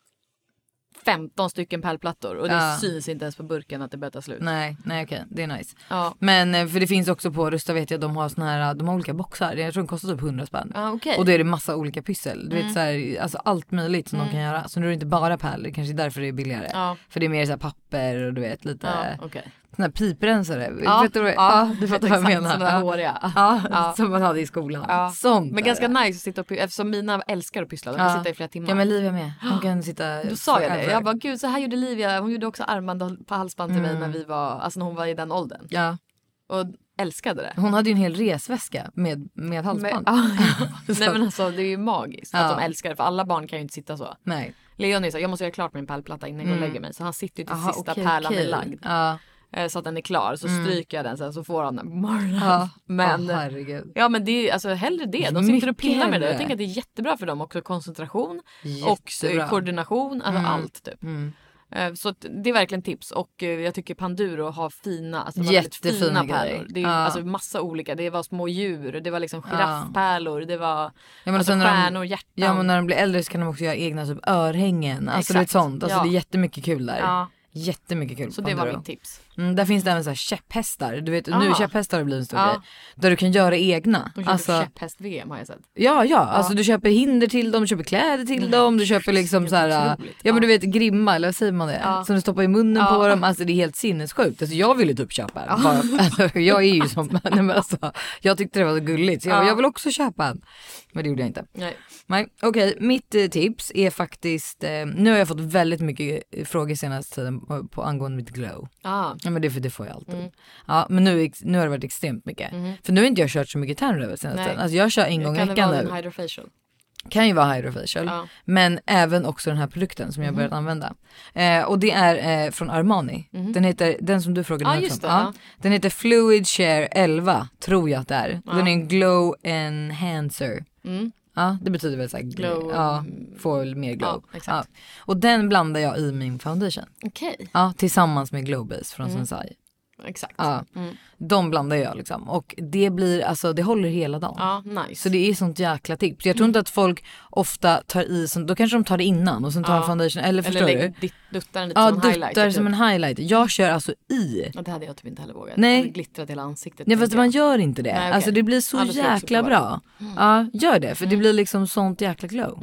femton stycken pärlplattor och det Ja. syns inte ens på burken att det börjar ta slut. Nej, nej okej, det är nice. Ja. Men eh, för det finns också på Rusta vet jag de har såna här, de har olika boxar. Jag tror de kostar typ hundra spänn. Ja, okej. Och då är det massa olika pyssel. Du Mm. vet så här, alltså allt möjligt som Mm. de kan göra. Så nu är det inte bara pärlor, kanske därför det är billigare. Ja. För det är mer så här papper och du vet lite Ja, okej. såna här piprensare. Ja, Vet du, vad- ja, ja, du fattar vad jag exakt, menar. såna där Ja. håriga. Ja, Ja. som man hade i skolan. Ja. Sånt. Men är ganska det. nice att sitta och pyssla, eftersom mina älskar att pyssla. De kan Ja. sitta i flera timmar. Ja men Livia med. Hon kan sitta. Då sa jag det. forever. Jag bara, gud så här gjorde Livia. Hon gjorde också armband på halsband till Mm. mig när vi var, alltså när hon var i den åldern. Ja. Och älskade det. Hon hade ju en hel resväska med, med halsband. Men, ja, Så- nej men alltså det är ju magiskt Ja. att de älskar det. För alla barn kan ju inte sitta så. Nej. Leon är så, jag måste göra klart min pärlplatta innan jag går och Mm. lägger mig. Så han sitter ju till Aha, sista okej, pärlan okej. är lagd. Ja. Eh, Så att den är klar. Så Mm. stryker jag den sen så får han den på morgonen. Ja. Men, Åh, herregud. ja men det är alltså hellre det. De Mycket sitter och pillar med det. Jag hellre. tänker att det är jättebra för dem också. Koncentration Jättebra. och koordination. Alltså Mm. allt typ. Mm. Eh, Så att det är verkligen tips. Och eh, jag tycker Panduro har fina, alltså det var väldigt Jättefina fina grejer. pärlor. Det är ju Ja. alltså massa olika. Det var små djur, det var liksom giraffpärlor, det var men alltså sen när de- stjärnor, hjärtan. Ja men när de blir äldre så kan de också göra egna typ örhängen. Alltså Exakt. det är sånt. Alltså Ja. det är jättemycket kul där. Ja, Jättemycket kul. så på det var Panduro. mitt tips. Mm, där finns det även så här käpphästar. Du vet nu Ah. käpphästar har blivit en stor Ja. grej. Där du kan göra egna. De köper Alltså, käpphäst-V M har jag sett. ja, ja, alltså du köper hinder till dem, du köper kläder till dem, du köper liksom så här, otroligt. ja men du Ja. vet grimma eller vad säger man det? Ja. Som du stoppar i munnen Ja. på dem, alltså det är helt sinnessjukt. Alltså jag ville typ köpa en. Bara, alltså, jag är ju som, nej men alltså, jag tyckte det var så gulligt så jag, Ja. bara, jag vill också köpa en. Men det gjorde jag inte. Nej. Nej, okej, mitt eh, tips är faktiskt, eh, nu har jag fått väldigt mycket eh, frågor senaste tiden på, på angående mitt glow. Ah. Ja men det, för det får jag alltid. Mm. Ja men nu, nu har det varit extremt mycket. Mhm. För nu har inte jag kört så mycket tandröver senaste Nej. tiden. Alltså jag kör en gång i Kan det veckan vara nu. en hydrofacial? Kan ju vara hydrofacial. Ja. Men även också den här produkten som jag Mhm. börjat använda. Eh, och det är eh, från Armani. Mhm. Den heter, den som du frågade Ja, mig just om. det, ja. Den heter Fluid Share elva, tror jag att det är. Ja. Den är en glow enhancer. Mm. Ja, det betyder väl så här, Glow, ja, mm. får mer glow. Ja, exakt. Och den blandar jag i min foundation. Okej, Ja, tillsammans med Glow Base från Mm. Sensai. exakt. Ja, Mm. de blandar jag liksom. Och det blir, alltså det håller hela dagen. Ja, nice. Så det är sånt jäkla tips. Jag tror inte att folk ofta tar i, sånt, då kanske de tar det innan och sen tar Ja. en foundation. Eller förstår Eller du? lägg ditt- duttar den lite Ja, som en highlighter. duttar typ. som en highlighter. Jag kör alltså i. Ja, det hade jag typ inte heller vågat. Nej. Jag hade glittrat hela ansiktet. Nej fast tänker man jag. gör inte det. Nej, okej. Alltså det blir så Ja, då ska jag också jäkla prova bra. Ja, gör det. För det blir liksom sånt jäkla glow. Mm.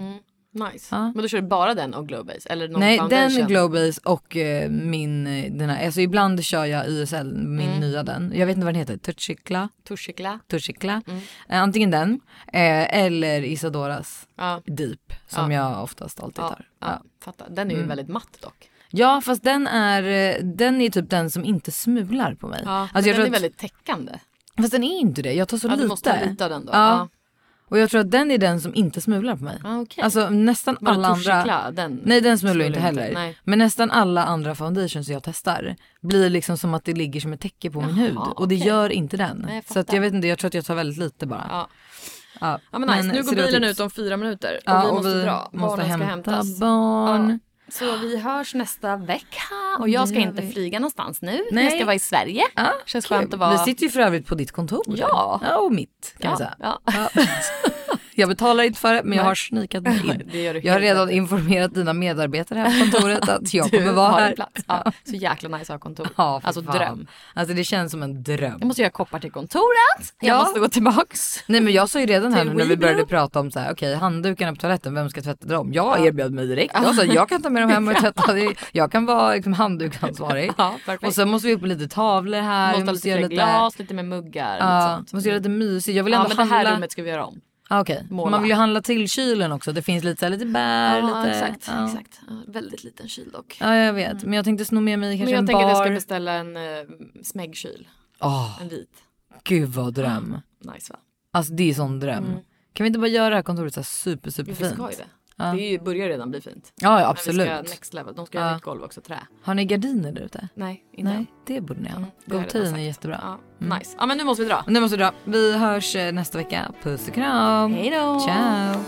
Nice. Ja. Men då kör du bara den och Glowbase? Eller någon Nej, foundation? den Glowbase och uh, min, den här, alltså ibland kör jag Y S L, min Mm. nya den. Jag vet inte vad den heter, Touchicla. Touchicla. Touchicla. Mm. Eh, antingen den, eh, eller Isadoras Ja. Deep, som Ja. jag oftast alltid Ja, tar. ja, Ja. fattar. Den är ju Mm. väldigt matt dock. Ja, fast den är, eh, den är typ den som inte smular på mig. Ja, alltså, men jag den tror är att, väldigt täckande. Fast den är inte det, jag tar så Ja, lite. du måste ha lite av den då. Ja. Ja. Och jag tror att den är den som inte smular på mig. Ah, okay. Alltså nästan Bara alla andra. Touchicla, den Nej, den smular smular inte inte, heller. nej. Men nästan alla andra foundations jag testar blir liksom som att det ligger som ett täcke på min Jaha, hud. Och det okej. gör inte den. Nej, jag så att fattar. jag vet inte, jag tror att jag tar väldigt lite bara. Ja. Ja, Ja men nice, nu så går det var bilen tips. ut om fyra minuter och Ja, vi och måste vi dra. måste Barnen ska hämta hämtas. barn. Ja. Så vi hörs nästa vecka. Och jag ska Det gör inte vi. flyga någonstans nu. Nej. Jag ska vara i Sverige. Ja, Känns kul. skönt att vara... Vi sitter ju för övrigt på ditt kontor. Ja. Ja, och mitt kan ja, jag säga. ja. Ja. Jag betalar inte för det, men jag Nej. har snikat mig in. Det gör du Jag har helt redan rätt i. informerat dina medarbetare här på kontoret att jag Du kommer vara har en här. plats. Ja, så jäkla nice att ha kontor. Ja, för alltså fan. dröm. Alltså det känns som en dröm. Jag måste göra koppar till kontoret. Jag Ja. måste gå tillbaks. Nej, men jag sa ju redan här Till nu när vi WeDo. började prata om så här, okej, handdukarna på toaletten, vem ska tvätta dem? Jag erbjöd mig direkt. Jag sa jag kan ta med dem hem och tvätta. Jag kan vara liksom handdukansvarig. Ja, perfekt. Och sen måste vi upp med lite tavlor här. Måste Vi ha måste lite göra fler glas, lite med muggar. Ja, lite sånt. måste göra lite mysigt. Jag vill Ja, ändå men det handla. här rummet ska vi göra om. Ah, okej. Måla. Man vill ju handla till kylen också. Det finns lite så här, lite bär, Ja, lite. exakt. Ja. exakt. Ja, väldigt liten kyl dock. Ja, jag vet. Men jag tänkte sno med mig Men kanske jag en tänker bar. att jag ska beställa en uh, smäggkyl. Åh, En vit. gud vad dröm. Nice va? Alltså det är sån dröm. Mm. Kan vi inte bara göra det här kontoret så här super super Vi fint? ska ju det. Ja. Det är ju, börjar redan bli fint. Ja, ja, Men vi absolut. ska next level. De ska Ja. ha nytt golv också, trä. Har ni gardiner där ute? Nej, inte Nej, än. det borde ni ha. Mm, det har jag Go-tiden redan är sagt. jättebra. Ja, Mm. nice. Ja men nu måste vi dra. Nu måste vi dra. Vi hörs eh, nästa vecka. Puss och kram. Hej då. Ciao.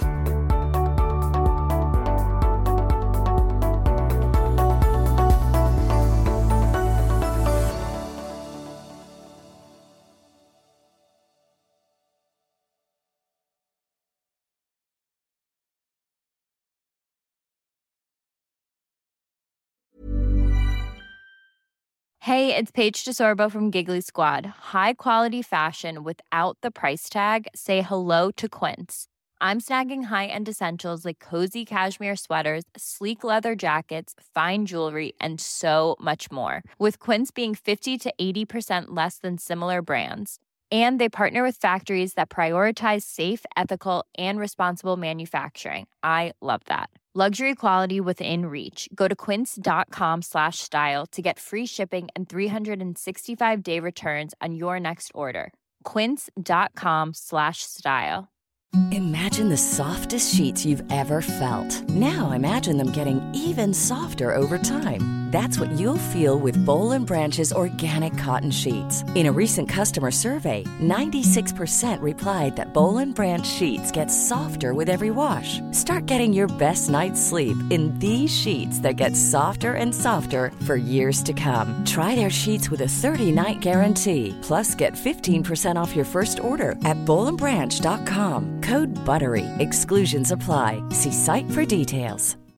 Hey, it's Paige DeSorbo from Giggly Squad. High quality fashion without the price tag. Say hello to Quince. I'm snagging high-end essentials like cozy cashmere sweaters, sleek leather jackets, fine jewelry, and so much more. With Quince being fifty to eighty percent less than similar brands. And they partner with factories that prioritize safe, ethical, and responsible manufacturing. I love that. Luxury quality within reach. Go to quince.com slash style to get free shipping and three sixty-five day returns on your next order. Quince.com slash style. Imagine the softest sheets you've ever felt. Now imagine them getting even softer over time. That's what you'll feel with Bowl and Branch's organic cotton sheets. In a recent customer survey, ninety-six percent replied that Bowl and Branch sheets get softer with every wash. Start getting your best night's sleep in these sheets that get softer and softer for years to come. Try their sheets with a thirty-night guarantee. Plus, get fifteen percent off your first order at bowl and branch dot com. Code BUTTERY. Exclusions apply. See site for details.